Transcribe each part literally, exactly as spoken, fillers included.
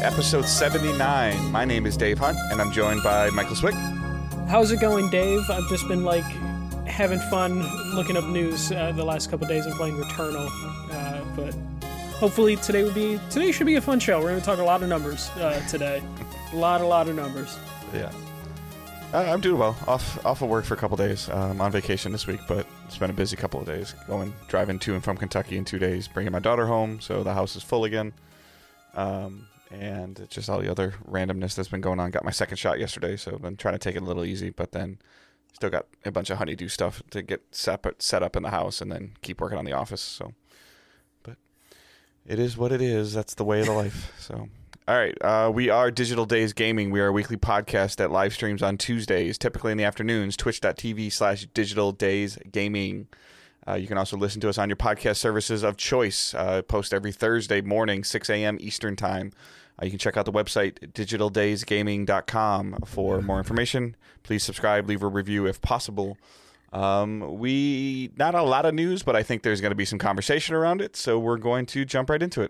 episode seventy-nine. My name is Dave Hunt, and I'm joined by Michael Swick. How's it going, Dave? I've just been, like, having fun looking up news uh, the last couple of days. I'm playing Returnal, uh, but hopefully today would be today should be a fun show. We're going to talk a lot of numbers uh, today. A lot, a lot of numbers. Yeah. Uh, I'm doing well. Off off of work for a couple days. Um, on vacation this week, but it's been a busy couple of days. Going, driving to and from Kentucky in two days, bringing my daughter home, so the house is full again. Um, and just all the other randomness that's been going on. Got my second shot yesterday, so I've been trying to take it a little easy, but then still got a bunch of honeydew stuff to get set up, set up in the house and then keep working on the office. So, but it is what it is. That's the way of the life. So. All right, uh, we are Digital Days Gaming. We are a weekly podcast that live streams on Tuesdays, typically in the afternoons, twitch.tv slash Digital Days Gaming. Uh, you can also listen to us on your podcast services of choice. Uh, post every Thursday morning, six a.m. Eastern Time. Uh, you can check out the website, digital days gaming dot com, for more information. Please subscribe, leave a review if possible. Um, we, not a lot of news, but I think there's going to be some conversation around it, so we're going to jump right into it.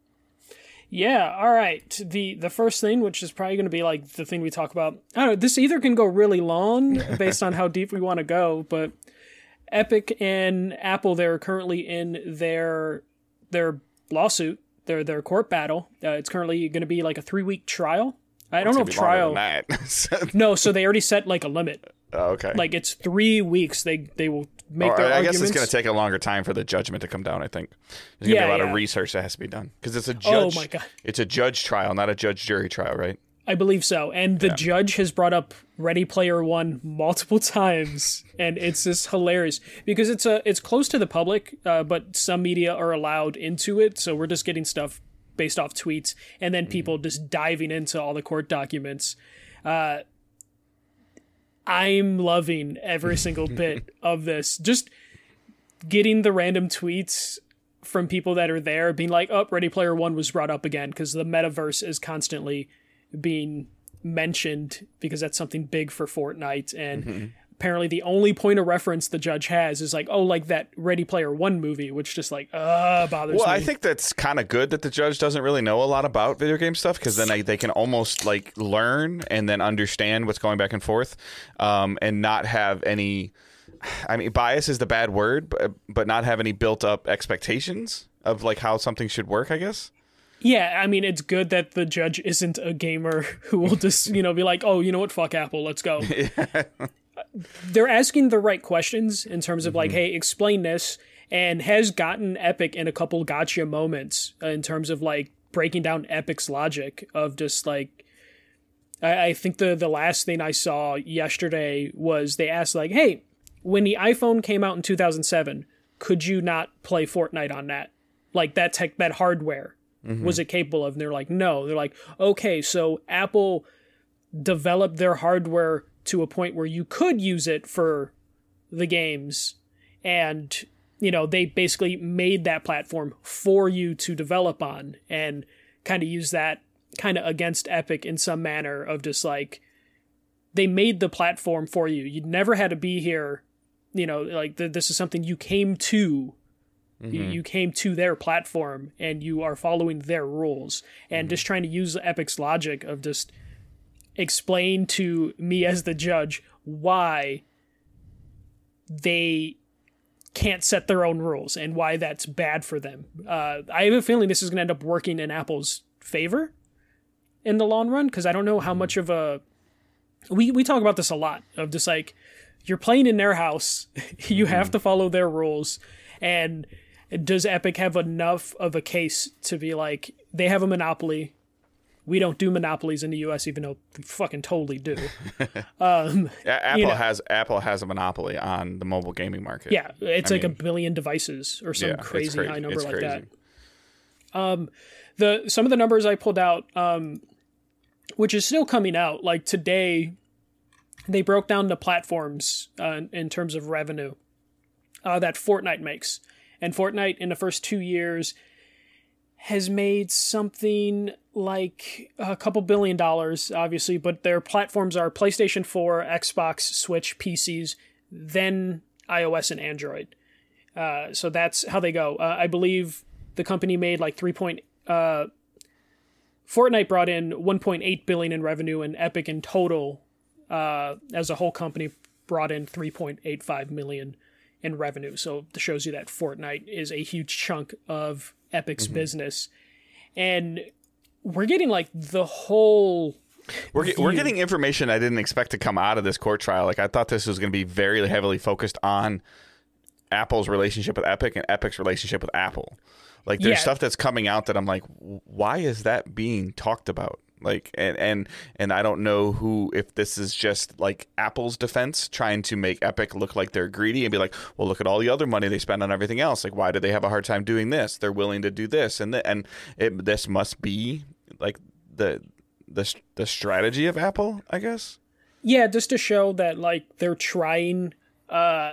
Yeah, all right. The the first thing, which is probably going to be like the thing we talk about, I don't know, this either can go really long based on how deep we want to go, but Epic and Apple, they're currently in their their lawsuit, their their court battle. Uh, it's currently going to be like a three-week trial. I don't know if trial... No, so they already set like a limit. Oh, okay. Like it's three weeks. They they will make oh, their I arguments. guess it's going to take a longer time for the judgment to come down, I think. There's going to yeah, be a lot yeah. of research that has to be done. Because it's a judge. Oh, my God. It's a judge trial, not a judge-jury trial, right? I believe so. And the yeah. judge has brought up Ready Player One multiple times. And it's just hilarious. Because it's a it's close to the public, uh, but some media are allowed into it. So we're just getting stuff based off tweets. And then people mm. just diving into all the court documents. Uh I'm loving every single bit of this. Just getting the random tweets from people that are there being like, oh, Ready Player One was brought up again because the metaverse is constantly being mentioned because that's something big for Fortnite. And mm-hmm. apparently the only point of reference the judge has is like, oh, like that Ready Player One movie, which just like, uh, bothers well, me. Well, I think that's kind of good that the judge doesn't really know a lot about video game stuff because then they, they can almost like learn and then understand what's going back and forth um, and not have any, I mean, bias is the bad word, but, but not have any built up expectations of like how something should work, I guess. Yeah, I mean, it's good that the judge isn't a gamer who will just, you know, be like, oh, you know what, fuck Apple, let's go. Yeah. They're asking the right questions in terms of like, mm-hmm. hey, explain this, and has gotten Epic in a couple gotcha moments in terms of like breaking down Epic's logic of just like, I, I think the, the last thing I saw yesterday was they asked like, hey, when the iPhone came out in two thousand seven, could you not play Fortnite on that? Like that tech, that hardware, mm-hmm. was it capable of? And they're like, no. They're like, okay, so Apple developed their hardware to a point where you could use it for the games, and you know they basically made that platform for you to develop on, and kind of use that kind of against Epic in some manner of just like they made the platform for you. You never had to be here, you know, like th- this is something you came to. Mm-hmm. You, you came to their platform and you are following their rules, and mm-hmm. just trying to use Epic's logic of just explain to me as the judge why they can't set their own rules and why that's bad for them. Uh, I have a feeling this is going to end up working in Apple's favor in the long run, because I don't know how much of a... We, we talk about this a lot, of just like, you're playing in their house, you mm-hmm. have to follow their rules, and does Epic have enough of a case to be like, they have a monopoly, we don't do monopolies in the U S, even though we fucking totally do. Um, Apple you know, has Apple has a monopoly on the mobile gaming market. Yeah, it's I like mean, a billion devices or some yeah, crazy, crazy high number it's like crazy. that. Um, the some of the numbers I pulled out, um, which is still coming out, like today, they broke down the platforms uh, in terms of revenue uh, that Fortnite makes, and Fortnite in the first two years has made something like a couple billion dollars, obviously, but their platforms are PlayStation four, Xbox, Switch, P Cs, then iOS and Android. Uh, so that's how they go. Uh, I believe the company made like three point Fortnite brought in one point eight billion in revenue, and Epic in total, uh, as a whole company, brought in three point eight five million in revenue. So it shows you that Fortnite is a huge chunk of Epic's mm-hmm. business, and we're getting like the whole. We're get, we're getting information I didn't expect to come out of this court trial. Like I thought this was going to be very heavily focused on Apple's relationship with Epic and Epic's relationship with Apple. Like there's yeah. stuff that's coming out that I'm like, why is that being talked about? Like, and, and, and I don't know who, if this is just like Apple's defense trying to make Epic look like they're greedy and be like, well, look at all the other money they spend on everything else. Like, why do they have a hard time doing this? They're willing to do this. And, the, and it, this must be like the, the, the strategy of Apple, I guess. Yeah. Just to show that like they're trying, uh,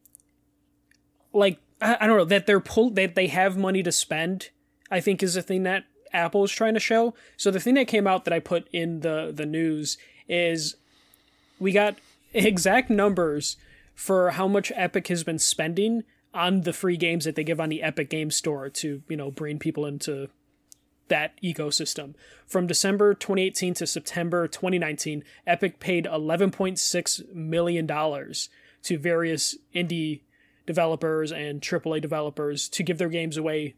like, I, I don't know, that they're pull, that they have money to spend, I think is the thing that Apple is trying to show. So the thing that came out that I put in the the news is we got exact numbers for how much Epic has been spending on the free games that they give on the Epic Game Store to, you know, bring people into that ecosystem. From December twenty eighteen to September twenty nineteen, Epic paid eleven point six million dollars to various indie developers and triple A developers to give their games away.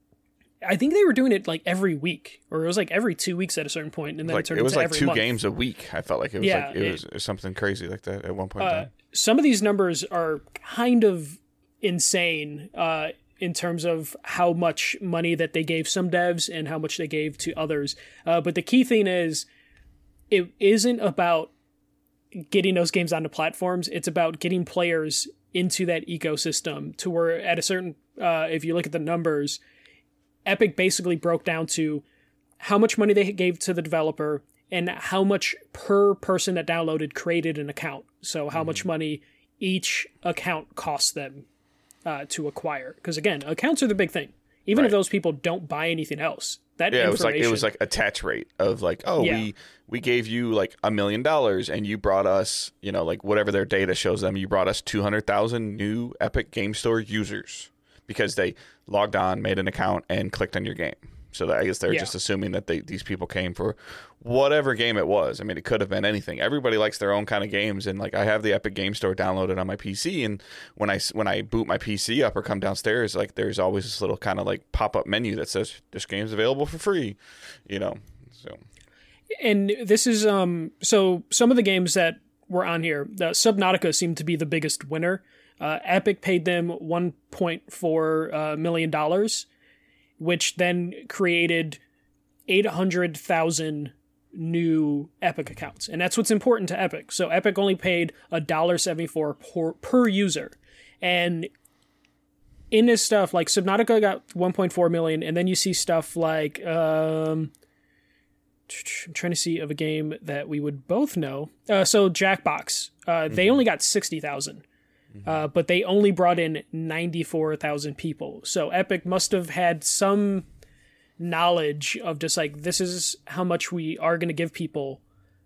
I think they were doing it like every week, or it was like every two weeks at a certain point, and then like, it turned it was into like every two month. games a week. I felt like it was yeah, like it, it was something crazy like that at one point. Uh, in time. Some of these numbers are kind of insane uh, in terms of how much money that they gave some devs and how much they gave to others. Uh, but the key thing is, it isn't about getting those games onto platforms. It's about getting players into that ecosystem to where at a certain, uh, if you look at the numbers, Epic basically broke down to how much money they gave to the developer and how much per person that downloaded created an account. So how mm-hmm. much money each account costs them uh, to acquire. Because again, accounts are the big thing. Even right. if those people don't buy anything else, that yeah, information, it was like it was like attach rate of like, oh, yeah. we we gave you like a million dollars and you brought us, you know, like whatever their data shows them, you brought us two hundred thousand new Epic Game Store users because they logged on, made an account, and clicked on your game. So that, I guess they're yeah. just assuming that they, these people came for whatever game it was. I mean, it could have been anything. Everybody likes their own kind of games, and like I have the Epic Game Store downloaded on my P C, and when I when I boot my P C up or come downstairs, like there's always this little kind of like pop up menu that says this game's available for free, you know. So, and this is um so some of the games that were on here, the Subnautica seemed to be the biggest winner. Uh, Epic paid them one point four uh, million dollars, which then created eight hundred thousand new Epic accounts. And that's what's important to Epic. So Epic only paid one dollar and seventy-four cents per, per user. And in this stuff, like Subnautica got one point four million dollars, and then you see stuff like, um, I'm trying to see of a game that we would both know. Uh, so Jackbox, uh, mm-hmm. they only got sixty thousand dollars. Uh, but they only brought in ninety-four thousand people. So Epic must have had some knowledge of just like, this is how much we are going to give people.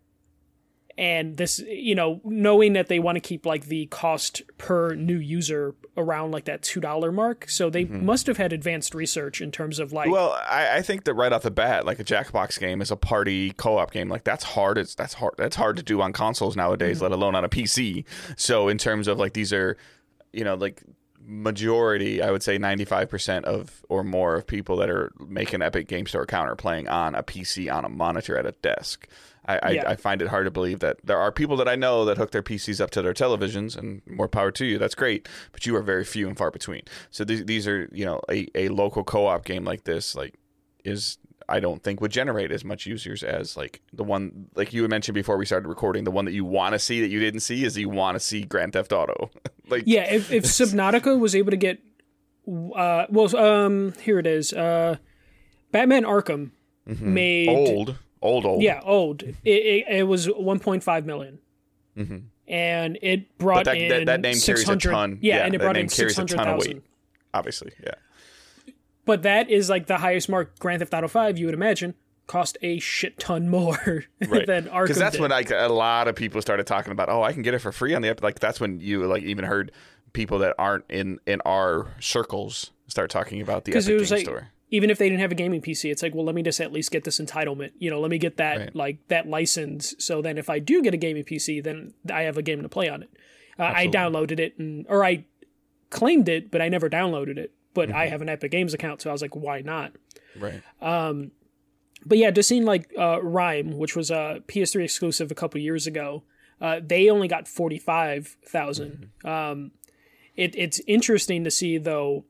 And this, you know, knowing that they want to keep like the cost per new user around like that two dollar mark. So they mm-hmm. must have had advanced research in terms of like. Well, I, I think that right off the bat, like a Jackbox game is a party co-op game. Like that's hard. It's that's hard. That's hard to do on consoles nowadays, mm-hmm. let alone on a P C. So in terms of like, these are, you know, like majority, I would say ninety-five percent of or more of people that are making Epic Game Store account are playing on a P C on a monitor at a desk. I, yeah. I, I find it hard to believe that there are people that I know that hook their P Cs up to their televisions, and more power to you. That's great, but you are very few and far between. So these these are, you know, a, a local co-op game like this, like is I don't think would generate as much users as like the one like you had mentioned before we started recording. The one that you want to see that you didn't see is you want to see Grand Theft Auto. like yeah, if if Subnautica was able to get, uh, well, um, here it is, uh, Batman Arkham mm-hmm. made old. Old, old. Yeah, old. It, it, it was one point five million. Mm-hmm. And it brought that, in that, that name carries a ton. Yeah, yeah, and it brought in six hundred thousand. Obviously, yeah. But that is like the highest mark. Grand Theft Auto five, you would imagine, cost a shit ton more right. than Arkham. Because that's did. when like a lot of people started talking about, oh, I can get it for free on the app. Like that's when you like even heard people that aren't in in our circles start talking about the Epic Game like, Store. even if they didn't have a gaming P C, it's like, well, let me just at least get this entitlement. You know, let me get that right. like that license. So then if I do get a gaming P C, then I have a game to play on it. Uh, I downloaded it and or I claimed it, but I never downloaded it. But mm-hmm. I have an Epic Games account, so I was like, why not? Right. Um, but yeah, just seeing like uh, Rime, which was a P S three exclusive a couple years ago, uh, they only got forty-five thousand. Mm-hmm. Um, it, it's interesting to see, though,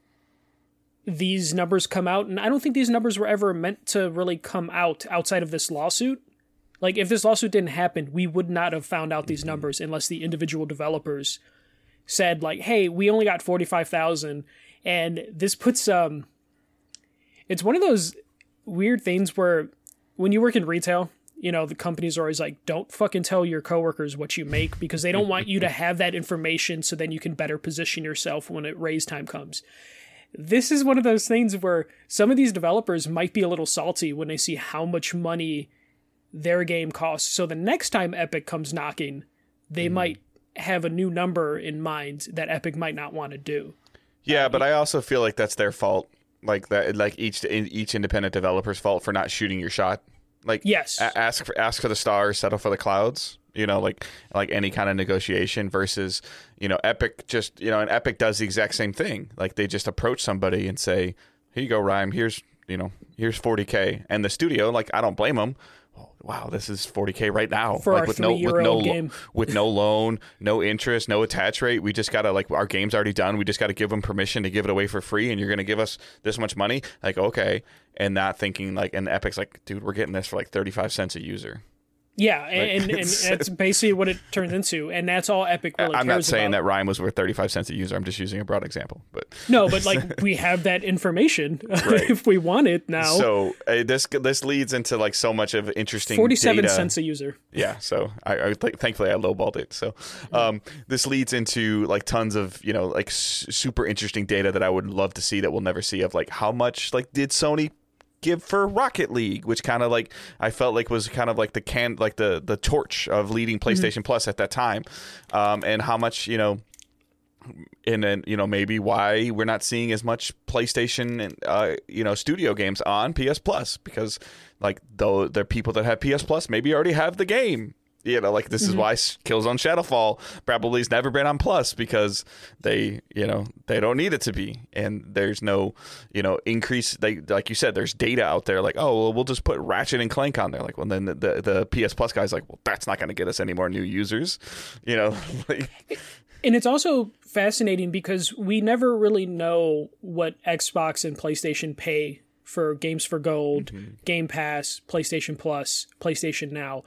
these numbers come out, and I don't think these numbers were ever meant to really come out outside of this lawsuit. Like, if this lawsuit didn't happen, we would not have found out these mm-hmm. numbers unless the individual developers said, like, hey, we only got forty-five thousand, and this puts, um, it's one of those weird things where when you work in retail, you know, the companies are always like, don't fucking tell your coworkers what you make because they don't want you to have that information so then you can better position yourself when it raise time comes. This is one of those things where some of these developers might be a little salty when they see how much money their game costs. So the next time Epic comes knocking, they mm. might have a new number in mind that Epic might not want to do. Yeah, but I also feel like that's their fault. Like that, like each each independent developer's fault for not shooting your shot. Like, yes, a- ask for ask for the stars, settle for the clouds. You know, like like any kind of negotiation versus, you know, Epic just, you know, and Epic does the exact same thing. Like they just approach somebody and say, here you go, Rime, here's, you know, here's forty K. And the studio, like, I don't blame them. Oh, wow, this is forty K right now. For like our with no with no game. with no loan, no interest, no attach rate. We just gotta, like, our game's already done. We just gotta give them permission to give it away for free, and you're gonna give us this much money. Like, okay, and not thinking like, and Epic's like, dude, we're getting this for like thirty-five cents a user. Yeah, and, like, and, and that's basically what it turns into, and that's all Epic really cares about. I'm not saying that Rime was worth thirty-five cents a user. I'm just using a broad example. But no, but like we have that information right. if we want it now. So uh, this this leads into like so much of interesting forty-seven data. cents a user. Yeah, so I, I th- thankfully I lowballed it. So um, this leads into like tons of, you know, like s- super interesting data that I would love to see that we'll never see, of like how much like did Sony give for Rocket League, which kind of like I felt like was kind of like the can like the the torch of leading PlayStation mm-hmm. Plus at that time, um, and how much, you know, and then, you know, maybe why we're not seeing as much PlayStation uh, you know, studio games on P S Plus, because like though the people that have P S Plus maybe already have the game. You know, like this mm-hmm. is why Killzone Shadowfall probably has never been on Plus, because they, you know, they don't need it to be. And there's no, you know, increase. They, like you said, there's data out there like, oh, well, we'll just put Ratchet and Clank on there. Like, well, then the, the, the P S Plus guy's like, well, that's not going to get us any more new users, you know. Like, and it's also fascinating because we never really know what Xbox and PlayStation pay for Games for Gold, mm-hmm. Game Pass, PlayStation Plus, PlayStation Now.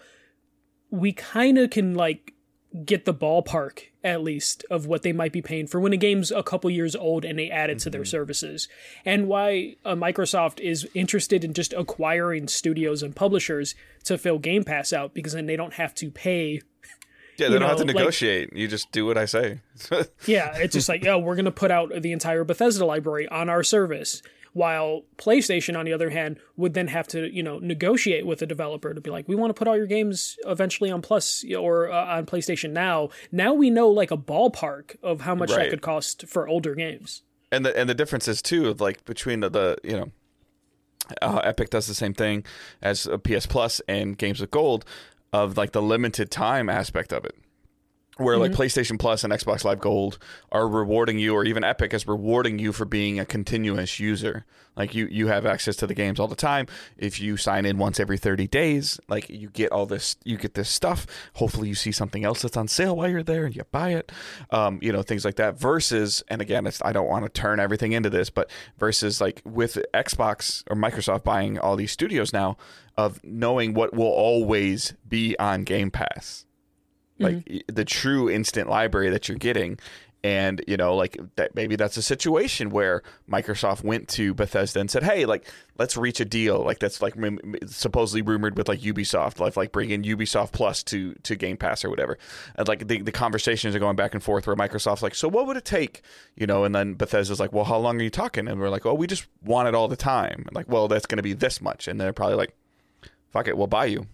We kind of can like get the ballpark at least of what they might be paying for when a game's a couple years old and they add it mm-hmm. to their services, and why uh, Microsoft is interested in just acquiring studios and publishers to fill Game Pass out, because then they don't have to pay. Yeah, they don't know, have to negotiate. Like, you just do what I say. Yeah, it's just like, oh, we're going to put out the entire Bethesda library on our service. While PlayStation, on the other hand, would then have to, you know, negotiate with a developer to be like, we want to put all your games eventually on Plus or uh, on PlayStation Now. Now we know like a ballpark of how much right. that could cost for older games. And the and the difference is too, like between the, the you know, uh, Epic does the same thing as a P S Plus and Games with Gold, of like the limited time aspect of it. Where like mm-hmm. PlayStation Plus and Xbox Live Gold are rewarding you, or even Epic is rewarding you for being a continuous user. Like you, you have access to the games all the time. If you sign in once every thirty days, like you get all this, you get this stuff. Hopefully you see something else that's on sale while you're there and you buy it. Um, you know, things like that. Versus, and again, it's, I don't want to turn everything into this, but versus like with Xbox or Microsoft buying all these studios now, of knowing what will always be on Game Pass. Like mm-hmm. the true instant library that you're getting. And, you know, like that, maybe that's a situation where Microsoft went to Bethesda and said, hey, like, let's reach a deal. Like that's like supposedly rumored with like Ubisoft, like, like bringing Ubisoft Plus to, to Game Pass or whatever. And like the, the conversations are going back and forth where Microsoft's like, so what would it take? You know, and then Bethesda's like, well, how long are you talking? And we're like, oh, we just want it all the time. And like, well, that's going to be this much. And they're probably like, fuck it, we'll buy you.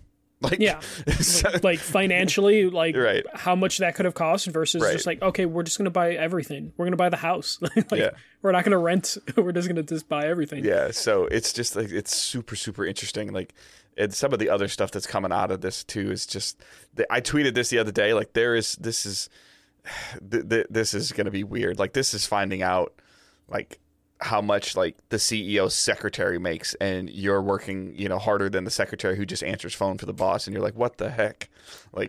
Like, Yeah, like financially, like right. how much that could have cost versus right. just like, okay, we're just gonna buy everything. We're gonna buy the house. like, yeah. We're not gonna rent. We're just gonna just buy everything. Yeah. So it's just like it's super super interesting. Like, and some of the other stuff that's coming out of this too is just. I tweeted this the other day. Like, there is this is th- th- this is gonna be weird. Like, this is finding out like. How much like the C E O's secretary makes, and you're working, you know, harder than the secretary who just answers phone for the boss, and you're like, what the heck? Like,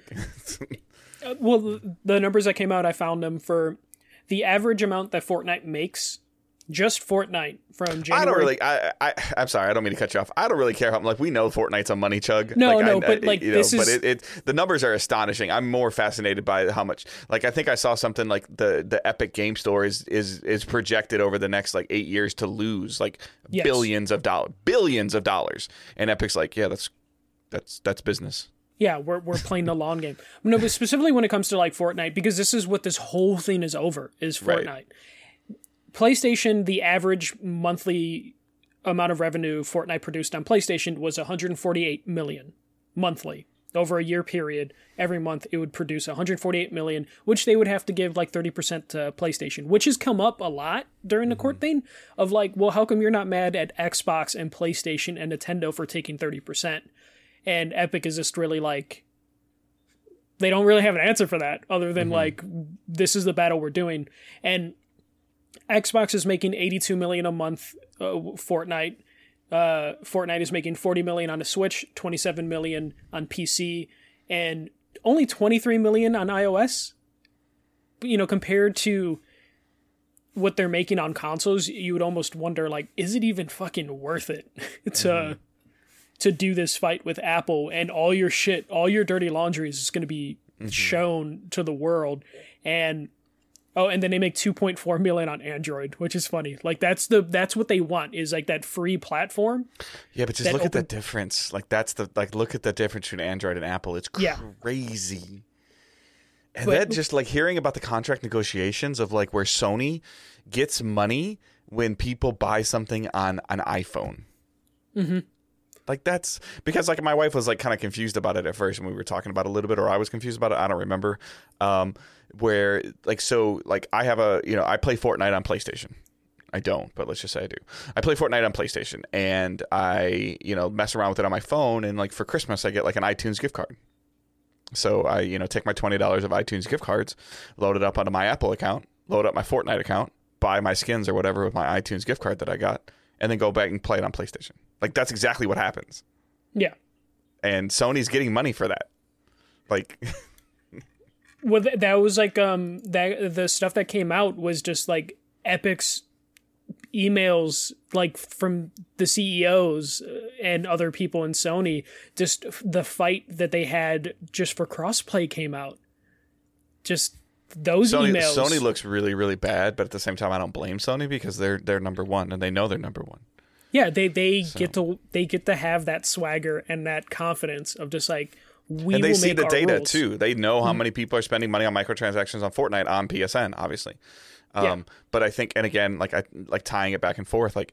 uh, well, the numbers that came out, I found them for the average amount that Fortnite makes, just Fortnite from January. I don't really. I, I I'm sorry. I don't mean to cut you off. I don't really care how. Like, we know Fortnite's a money chug. No, like, no, I, but like you know, this is. But it, it the numbers are astonishing. I'm more fascinated by how much. Like, I think I saw something like the the Epic Game Store is is is projected over the next like eight years to lose like Yes. billions of dollars, billions of dollars, and Epic's like, yeah, that's that's that's business. Yeah, we're we're playing the long game. No, but specifically when it comes to like Fortnite, because this is what this whole thing is over is Fortnite. Right. PlayStation, the average monthly amount of revenue Fortnite produced on PlayStation was one hundred forty-eight million monthly. Over a year period, every month it would produce one hundred forty-eight million, which they would have to give like thirty percent to PlayStation, which has come up a lot during the court thing of like, well, how come you're not mad at Xbox and PlayStation and Nintendo for taking thirty percent? And Epic is just really like, they don't really have an answer for that other than mm-hmm. like, this is the battle we're doing. And Xbox is making eighty-two million a month. Uh, Fortnite, uh, Fortnite is making forty million on the Switch, twenty-seven million on P C, and only twenty-three million on iOS. You know, compared to what they're making on consoles, you would almost wonder, like, is it even fucking worth it to mm-hmm. to do this fight with Apple and all your shit, all your dirty laundry is going to be mm-hmm. shown to the world, and oh, and then they make two point four million on Android, which is funny. Like, that's the that's what they want, is like that free platform. Yeah, but just look open- at the difference. Like, that's the like look at the difference between Android and Apple. It's crazy. Yeah. And but, that just like hearing about the contract negotiations of like where Sony gets money when people buy something on an iPhone. Mm-hmm. Like, that's because like my wife was like kind of confused about it at first, and we were talking about it a little bit, or I was confused about it. I don't remember. Um, where like so like I have a you know I play Fortnite on PlayStation. I don't, but let's just say I do. I play Fortnite on PlayStation, and I you know mess around with it on my phone, and like for Christmas I get like an iTunes gift card. So I you know take my twenty dollars of iTunes gift cards, load it up onto my Apple account, load up my Fortnite account, buy my skins or whatever with my iTunes gift card that I got, and then go back and play it on PlayStation. Like, that's exactly what happens. Yeah. And Sony's getting money for that. Like, well, th- that was like um that the stuff that came out was just like Epic's emails, like from the C E Os and other people in Sony. Just the fight that they had just for crossplay came out. Just those Sony, emails. Sony looks really, really bad, but at the same time, I don't blame Sony because they're they're number one, and they know they're number one. Yeah, they they so. get to they get to have that swagger and that confidence of just like, we and they will see make the our data rules. too. They know how mm-hmm. many people are spending money on microtransactions on Fortnite on P S N, obviously. Um, yeah. But I think, and again, like I like tying it back and forth. Like,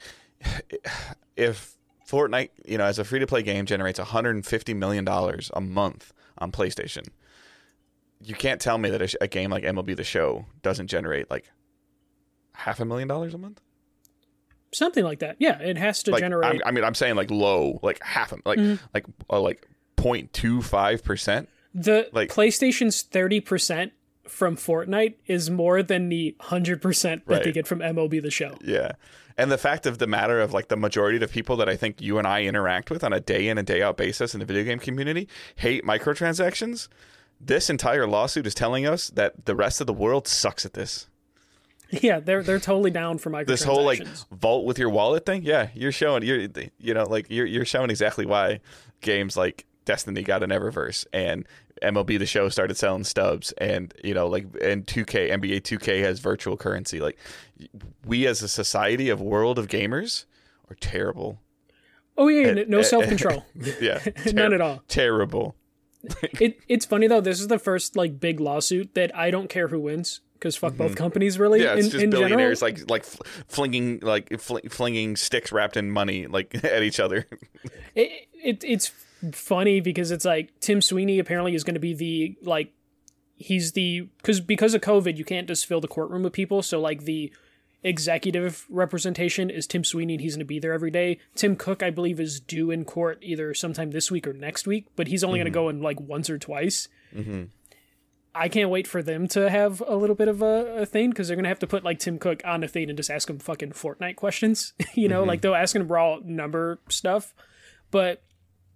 if Fortnite, you know, as a free to play game, generates one hundred fifty million dollars a month on PlayStation, you can't tell me that a, a game like M L B The Show doesn't generate like half a million dollars a month. Something like that. Yeah, it has to like, generate. I'm, I mean, I'm saying like low, like half, a, like mm-hmm. like uh, like zero point two five percent. The like, PlayStation's thirty percent from Fortnite is more than the one hundred percent that right. they get from M L B The Show. Yeah. And the fact of the matter of like the majority of the people that I think you and I interact with on a day in and day out basis in the video game community hate microtransactions. This entire lawsuit is telling us that the rest of the world sucks at this. Yeah, they're they're totally down for microtransactions. This whole like vault with your wallet thing, yeah, you're showing you're you know like you're you're showing exactly why games like Destiny got an Eververse and M L B The Show started selling stubs, and you know like and two K N B A two K has virtual currency. Like, we as a society of world of gamers are terrible. Oh yeah, and, no self control. Yeah, ter- none at all. Terrible. it it's funny though. This is the first like big lawsuit that I don't care who wins. Because fuck mm-hmm. both companies, really. Yeah, it's in, just in billionaires general. like like flinging like fl- flinging sticks wrapped in money like at each other. It, it it's funny because it's like Tim Sweeney apparently is going to be the like he's the because because of COVID you can't just fill the courtroom with people, so like the executive representation is Tim Sweeney and he's going to be there every day. Tim Cook, I believe, is due in court either sometime this week or next week, but he's only mm-hmm. going to go in like once or twice. Mm-hmm. I can't wait for them to have a little bit of a, a thing because they're going to have to put like Tim Cook on a thing and just ask him fucking Fortnite questions. you know, mm-hmm. like they'll ask him raw number stuff, but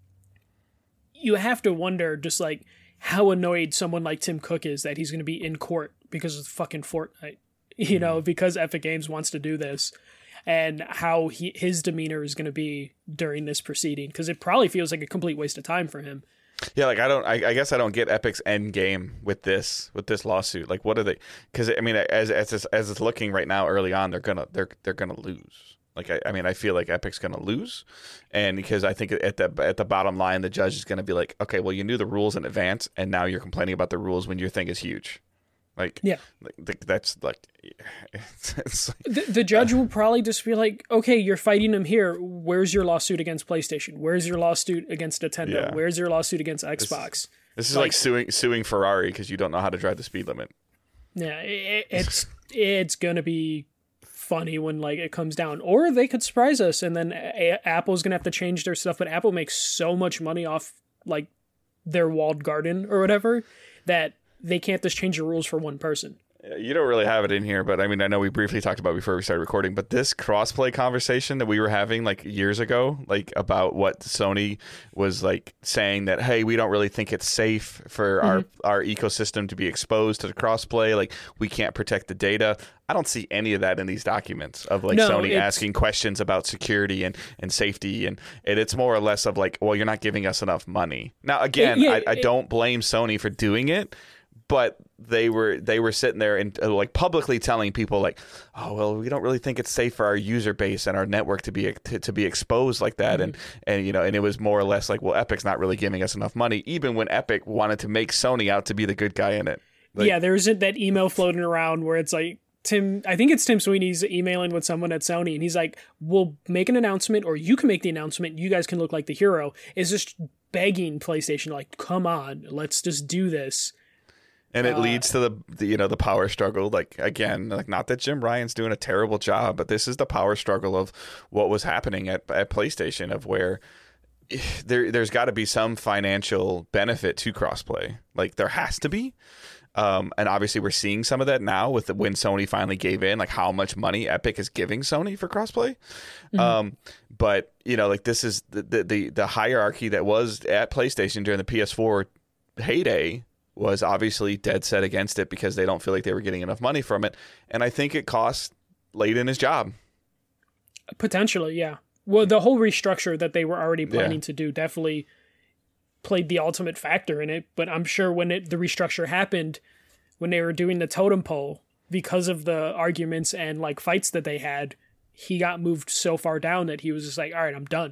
you have to wonder just like how annoyed someone like Tim Cook is that he's going to be in court because of fucking Fortnite, you mm-hmm. know, because Epic Games wants to do this, and how he, his demeanor is going to be during this proceeding because it probably feels like a complete waste of time for him. Yeah, like I don't. I, I guess I don't get Epic's end game with this with this lawsuit. Like, what are they? Because I mean, as as it's, as it's looking right now, early on, they're gonna they're they're gonna lose. Like, I, I mean, I feel like Epic's gonna lose, and because I think at the at the bottom line, the judge is gonna be like, okay, well, you knew the rules in advance, and now you're complaining about the rules when your thing is huge. Like, yeah, like, that's like, it's, it's like the, the judge uh, will probably just be like, okay, you're fighting him here. Where's your lawsuit against PlayStation? Where's your lawsuit against Nintendo? Yeah. Where's your lawsuit against Xbox? This, this is like, like suing suing Ferrari because you don't know how to drive the speed limit. Yeah, it, it's it's gonna be funny when like it comes down, or they could surprise us, and then a- Apple's gonna have to change their stuff. But Apple makes so much money off like their walled garden or whatever that they can't just change the rules for one person. You don't really have it in here, but I mean, I know we briefly talked about it before we started recording, but this crossplay conversation that we were having like years ago, like about what Sony was like saying that, hey, we don't really think it's safe for mm-hmm. our, our ecosystem to be exposed to the crossplay. Like, we can't protect the data. I don't see any of that in these documents of like no, Sony asking questions about security and, and safety. And, and it's more or less of like, well, you're not giving us enough money. Now, again, it, yeah, I, I it, don't blame Sony for doing it. But they were they were sitting there and uh, like publicly telling people like, oh well, we don't really think it's safe for our user base and our network to be to, to be exposed like that, mm-hmm. and and you know, and it was more or less like, well, Epic's not really giving us enough money, even when Epic wanted to make Sony out to be the good guy in it. Like, yeah, there's that email floating around where it's like Tim, I think it's Tim Sweeney's emailing with someone at Sony, and he's like, we'll make an announcement, or you can make the announcement. You guys can look like the hero. Is just begging PlayStation like, come on, let's just do this. And it uh, leads to the, the, you know, the power struggle. Like, again, like, not that Jim Ryan's doing a terrible job, but this is the power struggle of what was happening at, at PlayStation, of where there, there's got to be some financial benefit to crossplay. Like, there has to be. Um, and obviously, we're seeing some of that now with the, when Sony finally gave in, like how much money Epic is giving Sony for crossplay. Mm-hmm. Um, but, you know, like, this is the, the, the, the hierarchy that was at PlayStation during the P S four heyday was obviously dead set against it because they don't feel like they were getting enough money from it. And I think it cost Layden his job. Potentially, yeah. Well, the whole restructure that they were already planning yeah. to do definitely played the ultimate factor in it. But I'm sure when it, the restructure happened, when they were doing the totem pole, because of the arguments and like fights that they had, he got moved so far down that he was just like, all right, I'm done.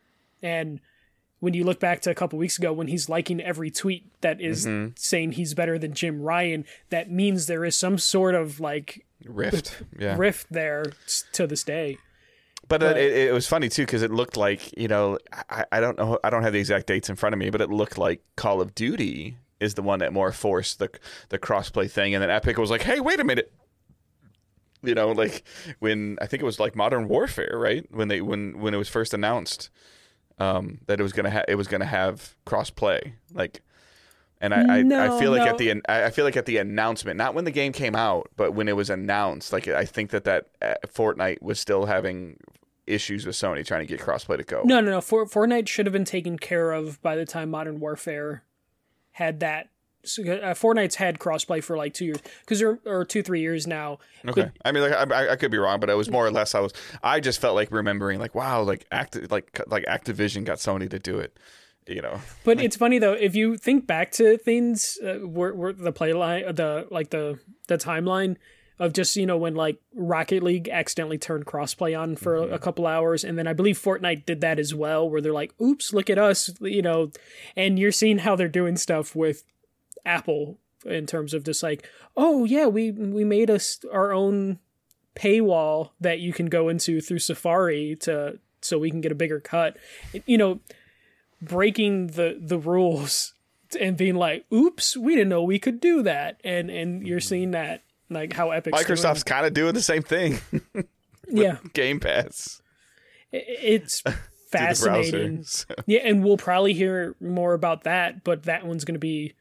And when you look back to a couple weeks ago when he's liking every tweet that is mm-hmm. saying he's better than Jim Ryan, that means there is some sort of like rift, yeah. rift there to this day. But, but it, it was funny too because it looked like, you know, I, I don't know, I don't have the exact dates in front of me, but it looked like Call of Duty is the one that more forced the the crossplay thing, and then Epic was like, hey, wait a minute. You know, like when I think it was like Modern Warfare, right? When they when when it was first announced. Um, that it was gonna ha- it was gonna have cross play, like, and I, I, no, I feel like no. at the I feel like at the announcement, not when the game came out, but when it was announced, like I think that that uh, Fortnite was still having issues with Sony trying to get cross play to go. No, no, no. For- Fortnite should have been taken care of by the time Modern Warfare had that. So, uh, Fortnite's had crossplay for like two years, because or, or two three years now. Okay, but, I mean, like I, I could be wrong, but it was more or less I was. I just felt like remembering, like, wow, like act like like Activision got Sony to do it, you know. But it's funny though, if you think back to things, uh, where, where the play line, the like the the timeline of just, you know, when like Rocket League accidentally turned crossplay on for mm-hmm. a couple hours, and then I believe Fortnite did that as well, where they're like, "Oops, look at us," you know, and you're seeing how they're doing stuff with Apple in terms of just like, oh yeah, we we made us our own paywall that you can go into through Safari to so we can get a bigger cut. You know, breaking the the rules and being like, "Oops, we didn't know we could do that," and and you're seeing that like how Epic Microsoft's kind of doing the same thing. Yeah, Game Pass. It's fascinating. Browser, so. Yeah, and we'll probably hear more about that, but that one's going to be.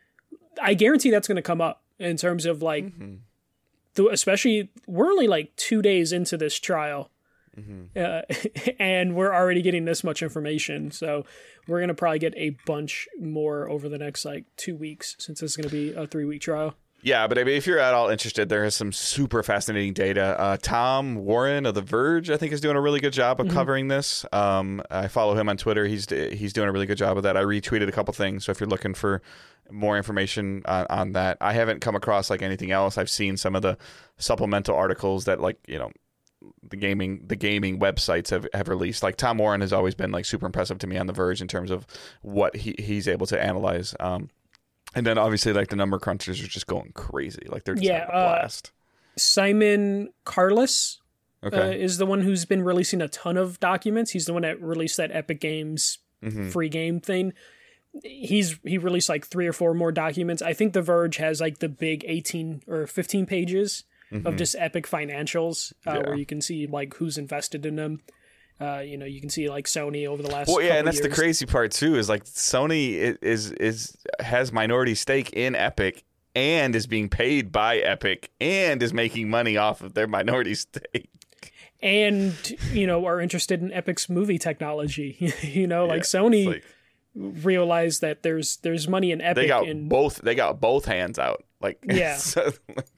I guarantee that's going to come up in terms of like, mm-hmm. the, especially we're only like two days into this trial. Mm-hmm. Uh, and we're already getting this much information, so we're gonna probably get a bunch more over the next like two weeks since this is gonna be a three week trial. Yeah, but I mean, if you're at all interested, there is some super fascinating data. Uh, Tom Warren of The Verge, I think, is doing a really good job of mm-hmm. covering this. Um, I follow him on Twitter. He's he's doing a really good job of that. I retweeted a couple things, so if you're looking for more information on, on that, I haven't come across like anything else. I've seen some of the supplemental articles that like you know. the gaming the gaming websites have, have released. Like Tom Warren has always been like super impressive to me on The Verge in terms of what he, he's able to analyze. Um, and then obviously like the number crunchers are just going crazy. Like they're just yeah, having a blast. Uh, Simon Carless okay. uh, is the one who's been releasing a ton of documents. He's the one that released that Epic Games mm-hmm. free game thing. He's he released like three or four more documents. I think The Verge has like the big eighteen or fifteen pages Mm-hmm. of just Epic financials, uh, yeah. where you can see like who's invested in them. Uh, you know, you can see like Sony over the last. Well, yeah, and that's years. the crazy part too. Is like Sony is is has minority stake in Epic and is being paid by Epic and is making money off of their minority stake. And you know, are interested in Epic's movie technology. you know, like yeah, Sony like, realized that there's there's money in Epic. They got and, both. They got both hands out. Like yeah. so, like,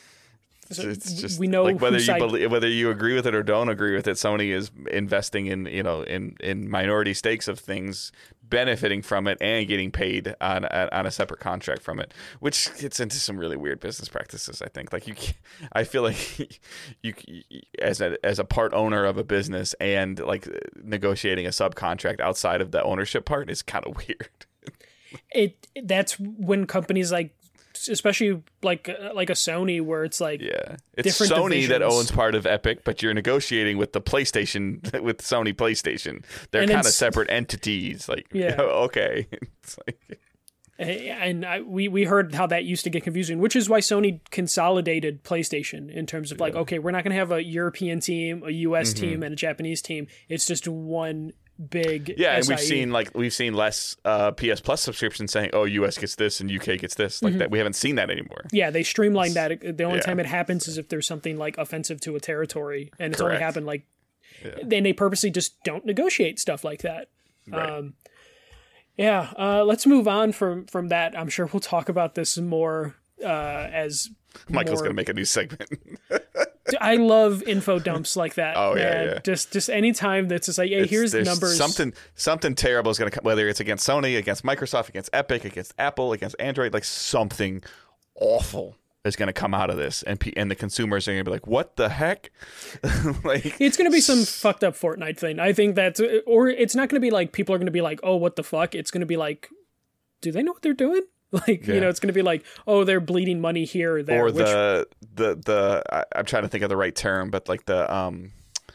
So it's just we know like whether you side... believe, whether you agree with it or don't agree with it, Sony is investing in you know in, in minority stakes of things, benefiting from it and getting paid on on a separate contract from it, which gets into some really weird business practices. I think like you, I feel like you as a as a part owner of a business and like negotiating a subcontract outside of the ownership part is kind of weird. It that's when companies like. Especially like like a Sony where it's like yeah it's Sony divisions. That owns part of Epic, but you're negotiating with the PlayStation with Sony PlayStation. They're kind of separate entities. Like yeah okay it's like and I, we we heard how that used to get confusing, which is why Sony consolidated PlayStation in terms of like yeah. okay, we're not going to have a European team, a U S mm-hmm. team, and a Japanese team. It's just one big yeah S I E. And we've seen like we've seen less uh P S Plus subscriptions saying oh U S gets this and U K gets this like mm-hmm. that. We haven't seen that anymore. Yeah, they streamlined that. The only yeah. time it happens is if there's something like offensive to a territory, and it's Correct. Only happened like yeah. then they purposely just don't negotiate stuff like that. Right. um yeah uh let's move on from from that. I'm sure we'll talk about this more uh as Michael's more... gonna make a new segment. I love info dumps like that. Oh yeah, yeah. Just just any time that's just like, hey, it's, here's the numbers. Something something terrible is going to come, whether it's against Sony, against Microsoft, against Epic, against Apple, against Android. Like something awful is going to come out of this, and and the consumers are going to be like, what the heck? Like it's going to be some fucked up Fortnite thing. I think that's, or it's not going to be like people are going to be like, oh, what the fuck? It's going to be like, do they know what they're doing? Like, yeah. you know, it's going to be like, oh, they're bleeding money here or there. Or the, which... the, the, I, I'm trying to think of the right term, but like the, um,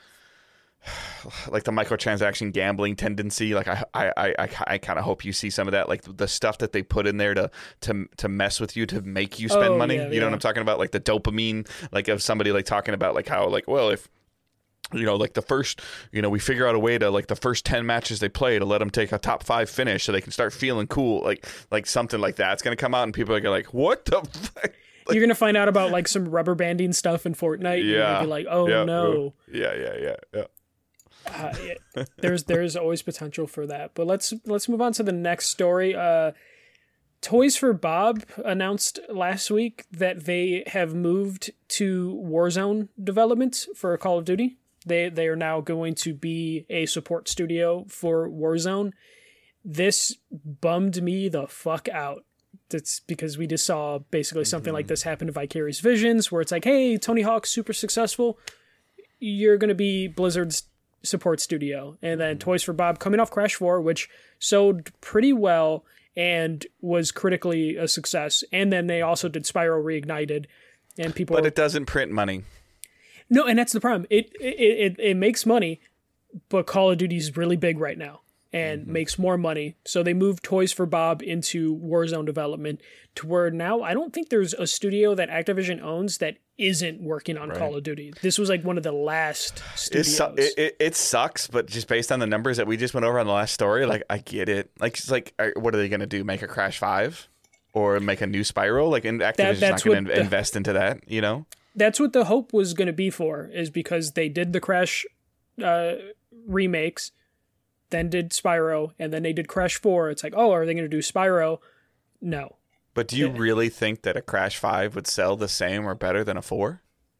like the microtransaction gambling tendency. Like I, I, I, I kind of hope you see some of that, like the stuff that they put in there to, to, to mess with you, to make you spend oh, money. Yeah, you yeah. know what I'm talking about? Like the dopamine, like of somebody like talking about like how like, well, if, you know, like the first, you know, we figure out a way to like the first ten matches they play to let them take a top five finish so they can start feeling cool. Like, like something like that. It's going to come out and people are gonna like, what the fuck? Like, you're going to find out about like some rubber banding stuff in Fortnite. Yeah. And be like, oh yeah, no. Yeah. Yeah. Yeah. Yeah. Uh, yeah. There's, there's always potential for that, but let's, let's move on to the next story. Uh, Toys for Bob announced last week that they have moved to Warzone development for Call of Duty. They they are now going to be a support studio for Warzone. This bummed me the fuck out. That's because we just saw basically something mm-hmm. like this happen to Vicarious Visions, where it's like, hey, Tony Hawk's super successful. You're going to be Blizzard's support studio. And then mm-hmm. Toys for Bob coming off Crash four, which sold pretty well and was critically a success. And then they also did Spyro Reignited. And people But were, it doesn't print money. No, and that's the problem. It, it it it makes money, but Call of Duty is really big right now. and mm-hmm. makes more money. So they moved Toys for Bob into Warzone development to where now I don't think there's a studio that Activision owns that isn't working on right. Call of Duty. This was like one of the last studios. Su- it, it, it sucks, but just based on the numbers that we just went over on the last story, like I get it. Like it's like, what are they going to do? Make a Crash five or make a new Spyro? Like and Activision's that, not going to invest into that, you know? That's what the hope was going to be for, is because they did the Crash uh, remakes, then did Spyro, and then they did Crash four. It's like, oh, are they going to do Spyro? No. But do you yeah. really think that a Crash five would sell the same or better than a four?